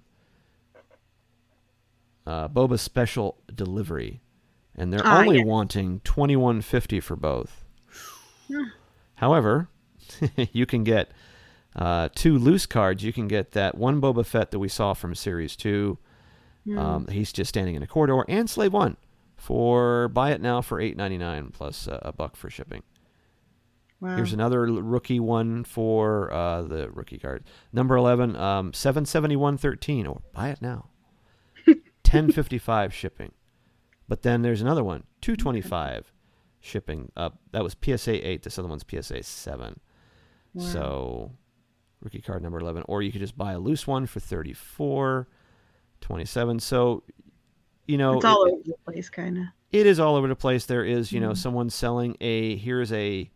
Boba Special Delivery. And they're only wanting $21.50 for both. However, you can get 2 loose cards. You can get that one Boba Fett that we saw from Series 2. He's just standing in a corridor, and Slave 1 buy it now for $8.99 plus $1 for shipping. Wow. Here's another rookie one for the rookie card. Number 11, $771.13, or buy it now. $10.55 shipping. But then there's another one, $225 shipping. That was PSA 8. This other one's PSA 7. Wow. So rookie card number 11. Or you could just buy a loose one for $34.27. So, it's all over the place, kind of. It is all over the place. There is, someone selling here's a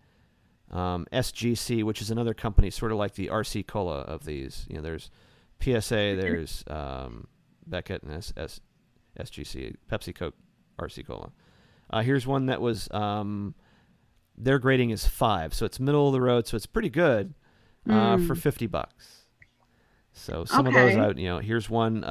SGC, which is another company, sort of like the RC Cola of these. There's PSA, there's Beckett, and SGC, Pepsi, Coke, RC Cola. Here's one that was, their grading is 5, so it's middle of the road, so it's pretty good for $50. So some of those, here's one,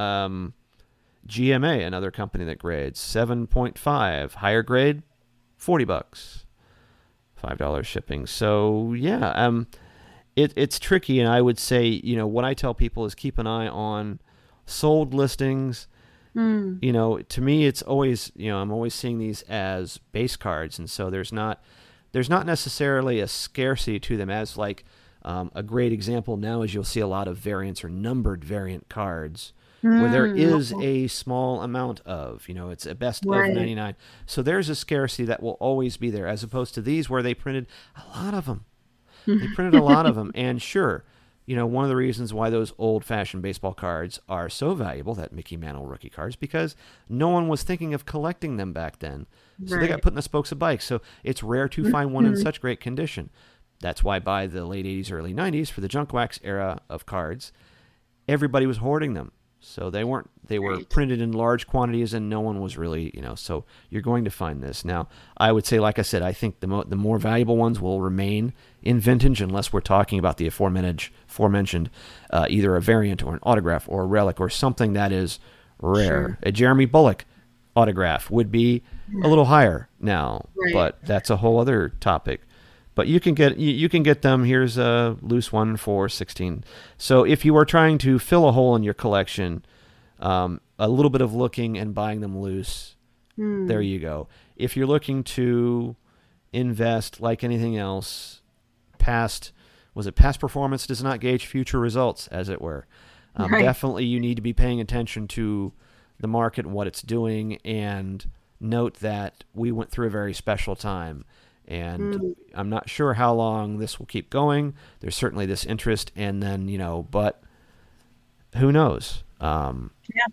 GMA, another company that grades 7.5, higher grade, $40, $5 shipping. So yeah, it's tricky, and I would say, what I tell people is keep an eye on sold listings. To me, it's always, I'm always seeing these as base cards, and so there's not necessarily a scarcity to them. As like a great example now is you'll see a lot of variants or numbered variant cards where there is a small amount of, it's a best of 99. So there's a scarcity that will always be there, as opposed to these where they printed a lot of them. They printed a lot of them, and sure, one of the reasons why those old-fashioned baseball cards are so valuable, that Mickey Mantle rookie cards, because no one was thinking of collecting them back then. So they got put in the spokes of bikes. So it's rare to find one in such great condition. That's why by the late 80s, early 90s, for the junk wax era of cards, everybody was hoarding them. So they were printed in large quantities, and no one was really, so you're going to find this. Now, I would say, like I said, I think the more valuable ones will remain in vintage, unless we're talking about the aforementioned either a variant or an autograph or a relic or something that is rare. Sure. A Jeremy Bullock autograph would be a little higher now, but that's a whole other topic. But you can get them. Here's a loose one for $16. So if you are trying to fill a hole in your collection, a little bit of looking and buying them loose, there you go. If you're looking to invest, like anything else, past performance does not gauge future results, as it were. Definitely you need to be paying attention to the market and what it's doing, and note that we went through a very special time. And I'm not sure how long this will keep going. There's certainly this interest, and then, but who knows? I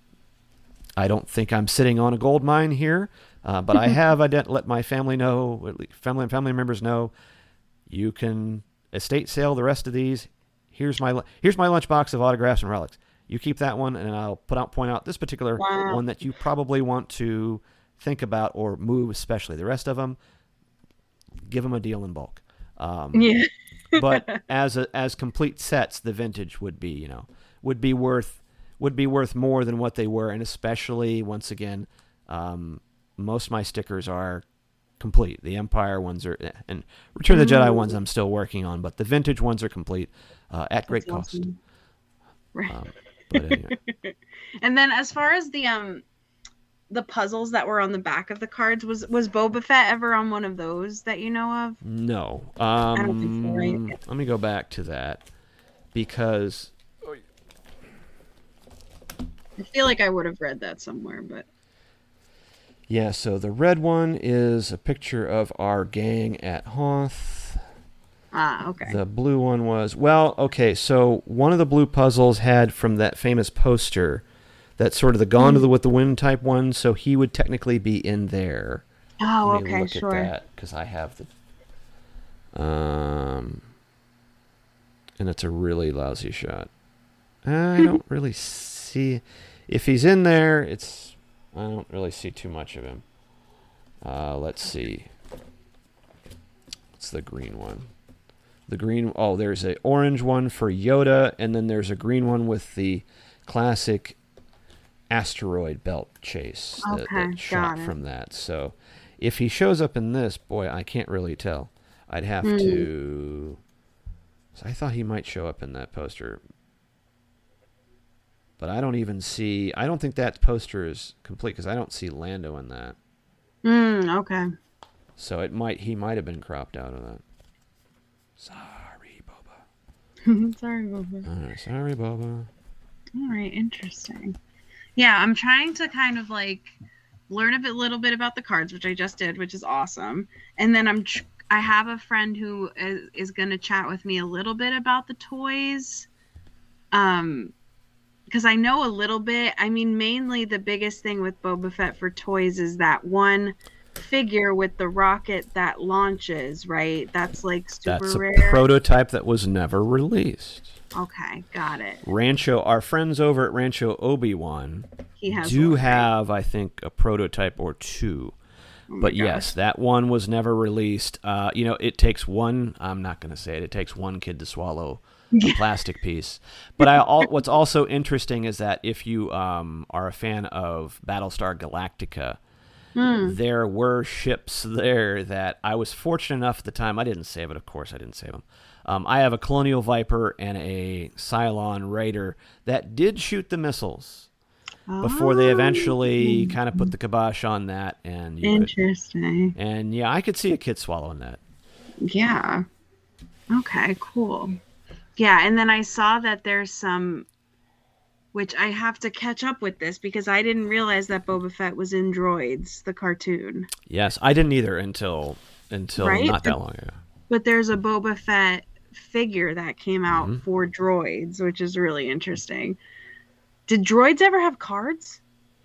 don't think I'm sitting on a gold mine here, but I have let my family know, family members know, you can estate sale the rest of these. Here's my lunchbox of autographs and relics. You keep that one, and I'll point out this particular one that you probably want to think about or move, especially. The rest of them, give them a deal in bulk. But as complete sets, the vintage would be worth more than what they were, and especially, once again, most of my stickers are complete. The Empire ones are, and Return of the Jedi ones I'm still working on, but the vintage ones are complete at great cost. Awesome. Right. But anyway. And then as far as the puzzles that were on the back of the cards, was Boba Fett ever on one of those that you know of? No. I don't think so, right? Let me go back to that, because I feel like I would have read that somewhere, but yeah. So the red one is a picture of our gang at Hoth. Okay. The blue one was, so one of the blue puzzles had from that famous poster, that's sort of the Gone with the Wind type one, so he would technically be in there. Oh, Let me okay, look sure. at that, because I have the... and it's a really lousy shot. I don't really see... If he's in there, I don't really see too much of him. Let's see. What's the green one? There's an orange one for Yoda, and then there's a green one with the classic asteroid belt chase that shot from that. So if he shows up in this, boy, I can't really tell. I'd have to... So I thought he might show up in that poster. But I don't think that poster is complete, because I don't see Lando in that. Okay. So he might have been cropped out of that. Sorry, Boba. Sorry, Boba. Sorry, Boba. All right, interesting. Yeah, I'm trying to kind of learn a little bit about the cards, which I just did, which is awesome. And then I have a friend who is going to chat with me a little bit about the toys. Because I know a little bit. I mean, mainly the biggest thing with Boba Fett for toys is that one, figure with the rocket that launches, right? That's like super That's a rare. prototype that was never released. Okay, got it. Our friends over at Rancho Obi-Wan One, have, I think, a prototype or two. But yes, that one was never released. It takes one, I'm not going to say it, it takes one kid to swallow a plastic piece. But what's also interesting is that if you are a fan of Battlestar Galactica, there were ships there that I was fortunate enough at the time. I didn't save it, of course I didn't save them. I have a Colonial Viper and a Cylon Raider that did shoot the missiles before they eventually kind of put the kibosh on that. And interesting. And yeah, I could see a kid swallowing that. Yeah. Okay, cool. Yeah, and then I saw that there's some, which I have to catch up with this because I didn't realize that Boba Fett was in Droids, the cartoon. Yes, I didn't either until not that long ago. But there's a Boba Fett figure that came out for Droids, which is really interesting. Did Droids ever have cards?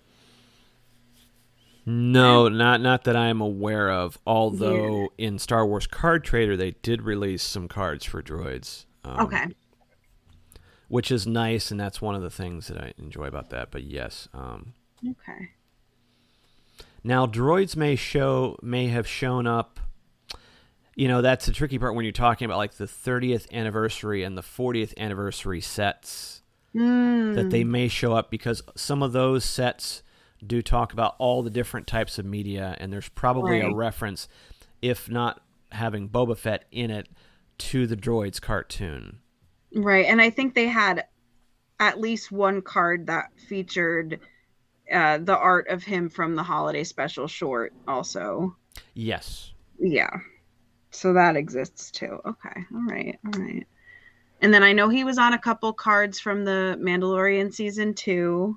No, not that I'm aware of. Although in Star Wars Card Trader, they did release some cards for Droids. Okay. Which is nice, and that's one of the things that I enjoy about that. But yes. Okay. Now, Droids may have shown up. That's the tricky part when you're talking about like the 30th anniversary and the 40th anniversary sets. That they may show up because some of those sets do talk about all the different types of media, and there's probably a reference, if not having Boba Fett in it, to the Droids cartoon. Right, and I think they had at least one card that featured the art of him from the holiday special short also. Yes. Yeah. So that exists too. Okay. All right. And then I know he was on a couple cards from the Mandalorian season 2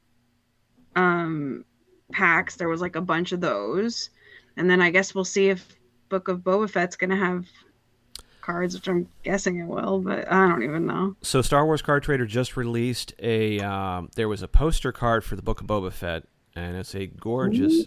packs. There was like a bunch of those. And then I guess we'll see if Book of Boba Fett's going to have cards, which I'm guessing it will, but I don't even know. So Star Wars Card Trader just released there was a poster card for the Book of Boba Fett, and it's a gorgeous,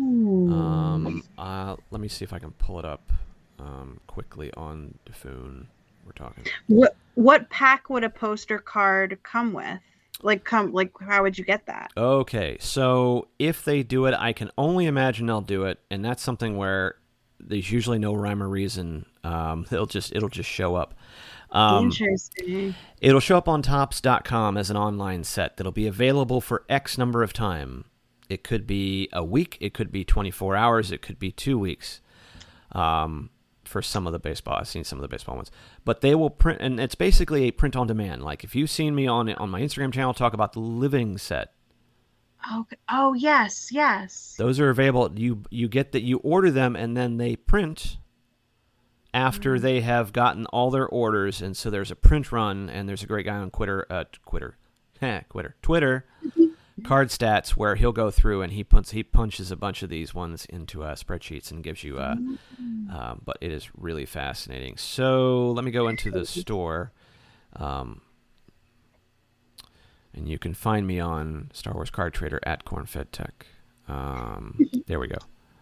let me see if I can pull it up quickly on the phone. We're talking. What pack would a poster card come with? How would you get that? Okay, so if they do it, I can only imagine they'll do it, and that's something where there's usually no rhyme or reason. It'll just show up. Interesting. It'll show up on Topps.com as an online set that'll be available for X number of time. It could be a week, it could be 24 hours, it could be 2 weeks. For some of the baseball, I've seen some of the baseball ones, but they will print, and it's basically a print on demand. Like if you've seen me on my Instagram channel talk about the living set. Okay. Oh yes. Those are available. You get that, you order them, and then they print after they have gotten all their orders, and so there's a print run, and there's a great guy on Twitter, Card Stats, where he'll go through and he punches a bunch of these ones into spreadsheets and gives you but it is really fascinating. So let me go into the store, and you can find me on Star Wars Card Trader at Cornfed Tech. There we go.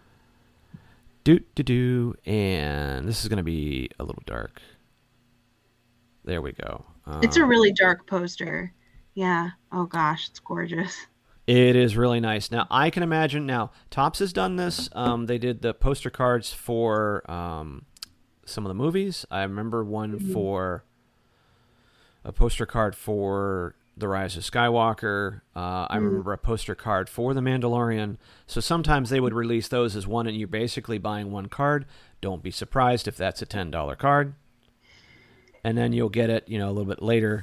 And this is going to be a little dark. There we go. It's a really dark poster. Yeah. Oh gosh, it's gorgeous. It is really nice. Now, I can imagine, Topps has done this. They did the poster cards for some of the movies. I remember one for a poster card for The Rise of Skywalker. I remember a poster card for The Mandalorian. So sometimes they would release those as one, and you're basically buying one card. Don't be surprised if that's a $10 card. And then you'll get it, a little bit later.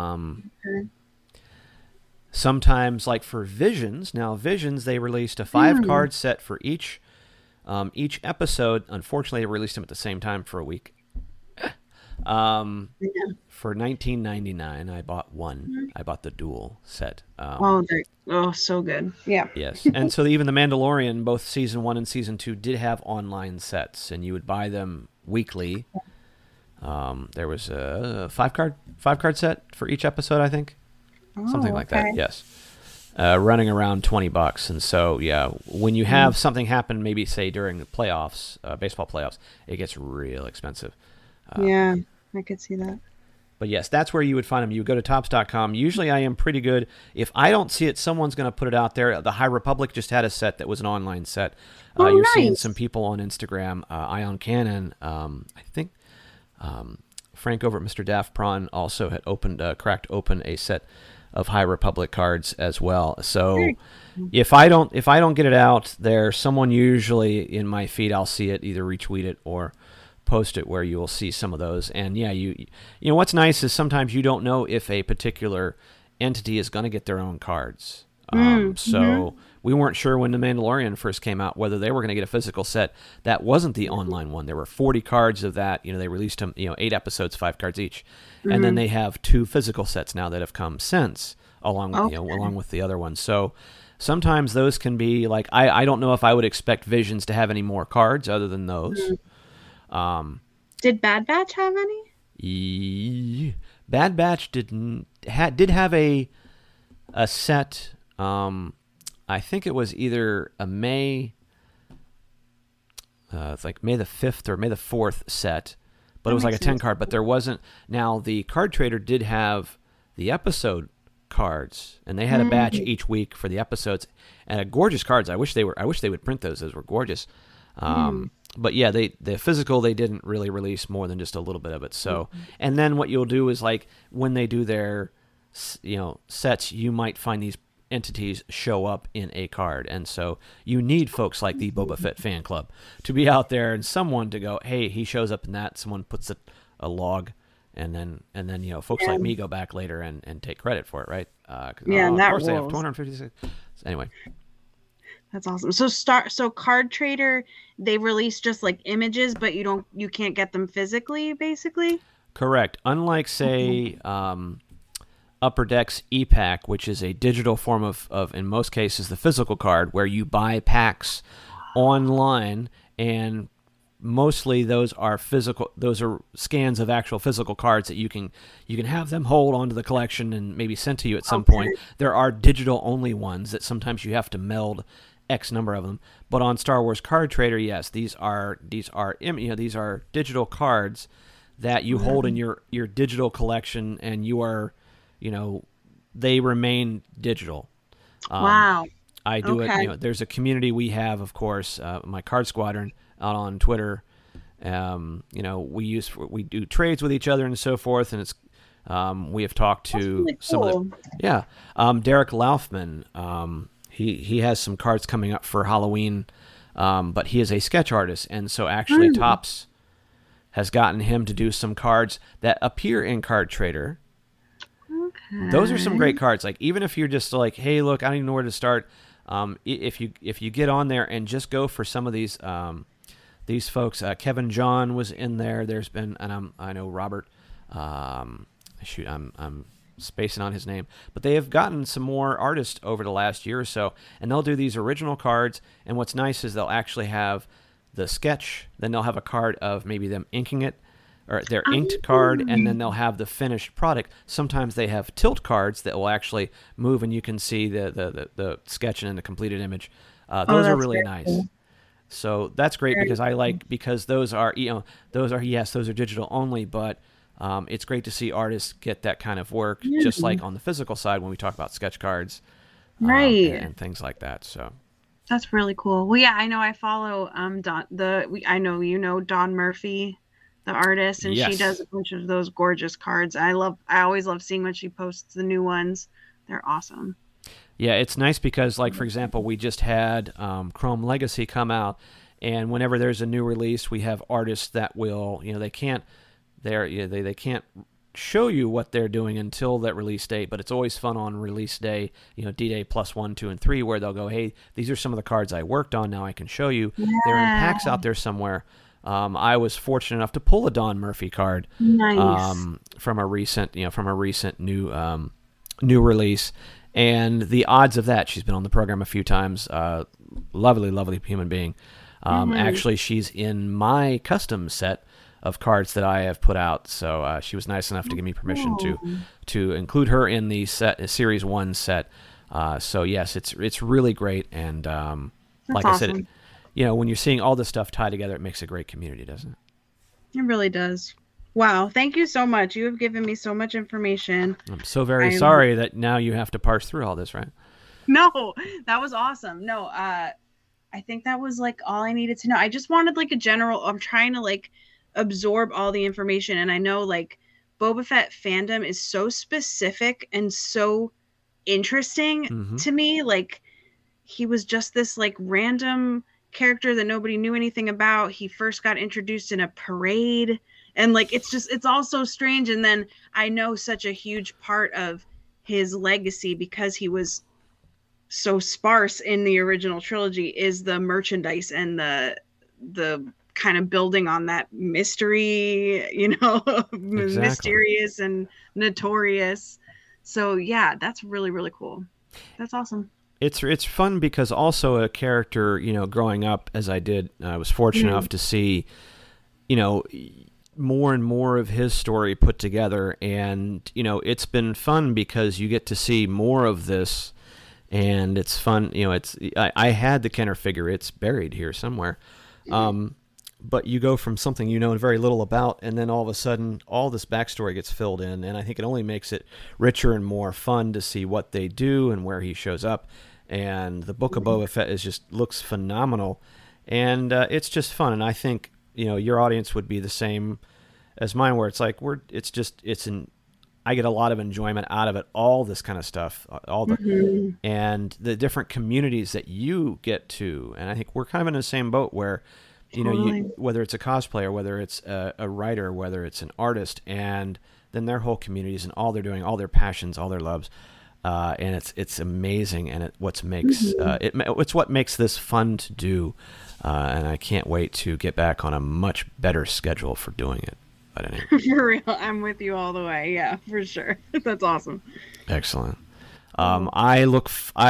Sometimes, like for Visions, they released a 5-card set for each episode. Unfortunately, they released them at the same time for a week. For $19.99, I bought one. I bought the dual set. So good. Yeah. Yes, and so even The Mandalorian, both season 1 and season 2, did have online sets, and you would buy them weekly. There was a 5-card set for each episode, I think. Something like that, yes. running around $20. And so, yeah, when you have something happen, maybe say during the playoffs, baseball playoffs, it gets real expensive. Yeah, I could see that. But yes, that's where you would find them. You would go to Topps.com. Usually I am pretty good. If I don't see it, someone's going to put it out there. The High Republic just had a set that was an online set. You're seeing some people on Instagram. Ion Cannon, I think Frank over at Mr. Daft Prawn also had cracked open a set of High Republic cards as well. So if I don't get it out there, someone usually in my feed, I'll see it, either retweet it or post it, where you will see some of those. And yeah, you know what's nice is sometimes you don't know if a particular entity is going to get their own cards. So we weren't sure when The Mandalorian first came out whether they were going to get a physical set. That wasn't the online one. There were 40 cards of that. They released them, 8 episodes, 5 cards each. And then they have 2 physical sets now that have come since, along with the other ones. So sometimes those can be like, I don't know if I would expect Visions to have any more cards other than those. Did Bad Batch have any? Bad Batch did have a set. I think it was either a it's like May the 5th or May the 4th set, but it was like a 10 card. But there wasn't. Now the Card Trader did have the episode cards, and they had a batch each week for the episodes, and gorgeous cards. I wish they would print those. Those were gorgeous. But yeah, the physical, they didn't really release more than just a little bit of it. So, and then what you'll do is, like, when they do their, sets, you might find these entities show up in a card. And so you need folks like the Boba Fett fan club to be out there and someone to go, hey, he shows up in that. Someone puts a log, and then folks like me go back later and take credit for it, right? That of course they have 256. Anyway. That's awesome. So Card Trader, they release just like images, but you can't get them physically, basically? Correct. Unlike, say, Upper Deck's e-Pack, which is a digital form of, in most cases, the physical card, where you buy packs online, and mostly those are physical. Those are scans of actual physical cards that you can have them hold onto the collection and maybe sent to you at some point. There are digital only ones that sometimes you have to meld X number of them. But on Star Wars Card Trader, yes, these are digital cards that you hold in your digital collection, and you are, they remain digital. Wow. I do it. There's a community we have, of course, my Card Squadron out on Twitter. We do trades with each other and so forth, and it's we have talked to some of the Derek Laufman. He has some cards coming up for Halloween, but he is a sketch artist, and so actually Topps has gotten him to do some cards that appear in Card Trader. Okay. Those are some great cards. Like, even if you're just like, hey, look, I don't even know where to start. If you get on there and just go for some of these folks, Kevin John was in there. There's been, and I know Robert. I'm spacing on his name, but they have gotten some more artists over the last year or so, and they'll do these original cards. And what's nice is they'll actually have the sketch, then they'll have a card of maybe them inking it, or their inked card, and then they'll have the finished product. Sometimes they have tilt cards that will actually move, and you can see the sketch and the completed image. Those are really nice. Cool. So that's great because those are digital only, but it's great to see artists get that kind of work, just like on the physical side when we talk about sketch cards, and things like that. So that's really cool. Well, yeah, I know I follow I know Dawn Murphy, the artist, and she does a bunch of those gorgeous cards. I always love seeing when she posts the new ones. They're awesome. Yeah, it's nice because, like, for example, we just had Chrome Legacy come out, and whenever there's a new release, we have artists that will, they can't show you what they're doing until that release date, but it's always fun on release day, D-Day +1, 2, and 3, where they'll go, hey, these are some of the cards I worked on, now I can show you. Yeah. They're in packs out there somewhere. I was fortunate enough to pull a Dawn Murphy card from a recent new release. And the odds of that, she's been on the program a few times. Lovely, lovely human being. Actually, she's in my custom set of cards that I have put out. So she was nice enough to give me permission to include her in the Series 1 set So yes, it's really great, and like awesome. I said, when you're seeing all this stuff tied together, it makes a great community, doesn't it? It really does. Wow, thank you so much. You have given me so much information. I'm so very sorry that now you have to parse through all this, right? No, that was awesome. No, I think that was like all I needed to know. I just wanted like a general, I'm trying to like absorb all the information. And I know like Boba Fett fandom is so specific and so interesting to me. Like he was just this like random character that nobody knew anything about. He first got introduced in a parade. And like, it's all so strange. And then I know such a huge part of his legacy, because he was so sparse in the original trilogy, is the merchandise and the kind of building on that mystery, Exactly. Mysterious and notorious. So yeah, that's really, really cool. That's awesome. It's fun because also a character, growing up as I did, I was fortunate enough to see, more and more of his story put together, and it's been fun because you get to see more of this, and it's fun. I had the Kenner figure; it's buried here somewhere, but you go from something you know very little about, and then all of a sudden, all this backstory gets filled in, and I think it only makes it richer and more fun to see what they do and where he shows up. And the Book of Boba Fett looks phenomenal, and it's just fun, and I think your audience would be the same as mine, where it's like I get a lot of enjoyment out of it, all this kind of stuff, and the different communities that you get to, and I think we're kind of in the same boat where, whether it's a cosplayer, whether it's a writer, whether it's an artist, and then their whole communities and all they're doing, all their passions, all their loves, and it's amazing, and it's what makes this fun to do. And I can't wait to get back on a much better schedule for doing it. But anyway. For real, I'm with you all the way. Yeah, for sure. That's awesome. Excellent. I looked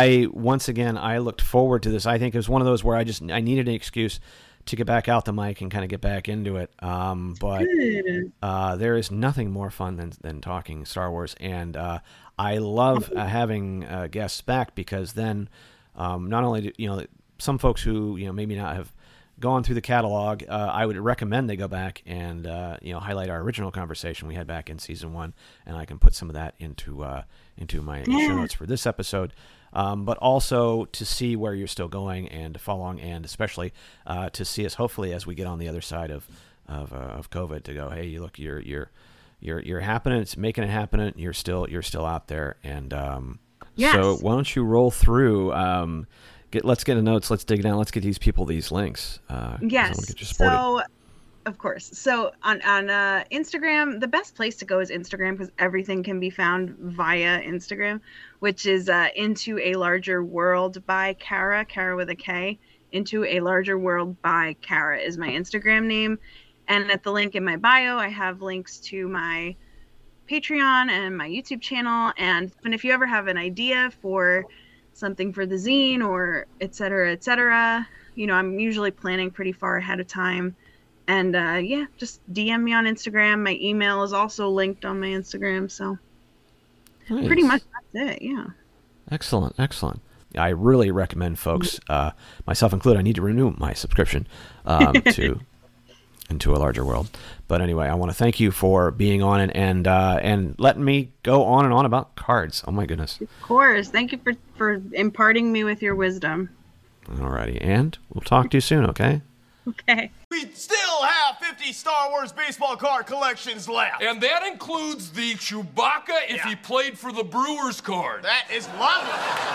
forward to this. I think it was one of those where I needed an excuse to get back out the mic and kind of get back into it. But there is nothing more fun than talking Star Wars, and I love having guests back, because then not only do some folks who maybe not have gone through the catalog, I would recommend they go back and highlight our original conversation we had back in season 1, and I can put some of that into my show notes for this episode. But also to see where you're still going and to follow along, and especially to see us hopefully as we get on the other side of COVID, to go, hey, look, you're happening, it's making it happen, you're still out there, and so why don't you roll through? Let's get the notes. Let's dig down. Let's get these people these links. Yes. So, of course. So on Instagram, the best place to go is Instagram, because everything can be found via Instagram, which is Into a Larger World by Kara with a K. Into a Larger World by Kara is my Instagram name. And at the link in my bio, I have links to my Patreon and my YouTube channel. And if you ever have an idea for something for the zine or et cetera, I'm usually planning pretty far ahead of time. And just DM me on Instagram. My email is also linked on my Instagram. So pretty much that's it. Yeah. Excellent. I really recommend folks, myself included, I need to renew my subscription to Into a Larger World. But anyway, I want to thank you for being on and letting me go on and on about cards. Oh my goodness. Of course. Thank you for imparting me with your wisdom. Alrighty, and we'll talk to you soon, okay? Okay. We still have 50 Star Wars baseball card collections left. And that includes the Chewbacca if he played for the Brewers card. That is lovely.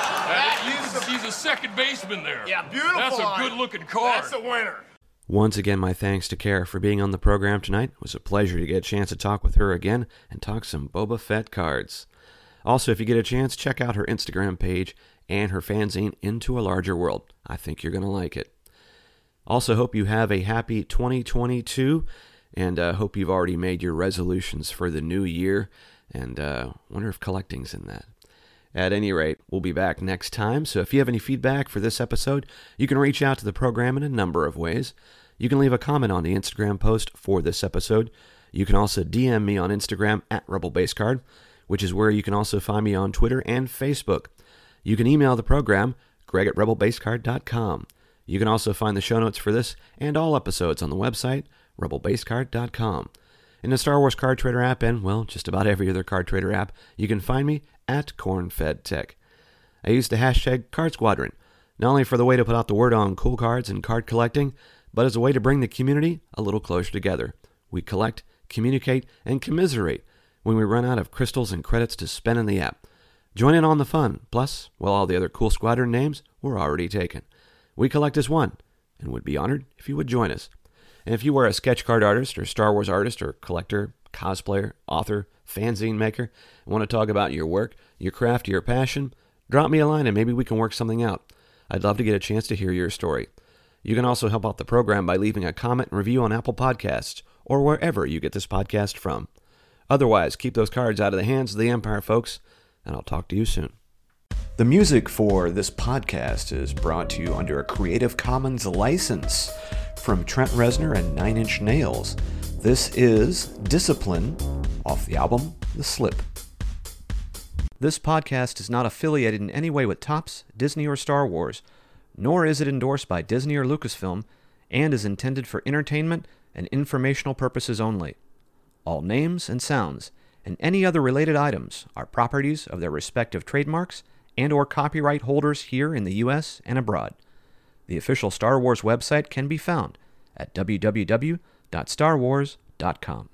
He's a second baseman there. Yeah, beautiful. That's a good-looking card. That's a winner. Once again, my thanks to Kara for being on the program tonight. It was a pleasure to get a chance to talk with her again and talk some Boba Fett cards. Also, if you get a chance, check out her Instagram page and her fanzine, Into a Larger World. I think you're going to like it. Also, hope you have a happy 2022, and hope you've already made your resolutions for the new year, and wonder if collecting's in that. At any rate, we'll be back next time, so if you have any feedback for this episode, you can reach out to the program in a number of ways. You can leave a comment on the Instagram post for this episode. You can also DM me on Instagram at RebelBaseCard, which is where you can also find me on Twitter and Facebook. You can email the program, greg@rebelbasecard.com. You can also find the show notes for this and all episodes on the website, rebelbasecard.com. In the Star Wars Card Trader app and, well, just about every other Card Trader app, you can find me at CornFedTech. I use the hashtag Card Squadron, not only for the way to put out the word on cool cards and card collecting, but as a way to bring the community a little closer together. We collect, communicate, and commiserate when we run out of crystals and credits to spend in the app. Join in on the fun. Plus, well, all the other cool squadron names were already taken. We collect as one, and would be honored if you would join us. And if you are a sketch card artist or Star Wars artist or collector, cosplayer, author, fanzine maker, and want to talk about your work, your craft, your passion, drop me a line and maybe we can work something out. I'd love to get a chance to hear your story. You can also help out the program by leaving a comment and review on Apple Podcasts or wherever you get this podcast from. Otherwise, keep those cards out of the hands of the Empire, folks, and I'll talk to you soon. The music for this podcast is brought to you under a Creative Commons license from Trent Reznor and Nine Inch Nails. This is Discipline off the album The Slip. This podcast is not affiliated in any way with Topps, Disney, or Star Wars, nor is it endorsed by Disney or Lucasfilm, and is intended for entertainment and informational purposes only. All names and sounds and any other related items are properties of their respective trademarks and or copyright holders here in the U.S. and abroad. The official Star Wars website can be found at www.starwars.com.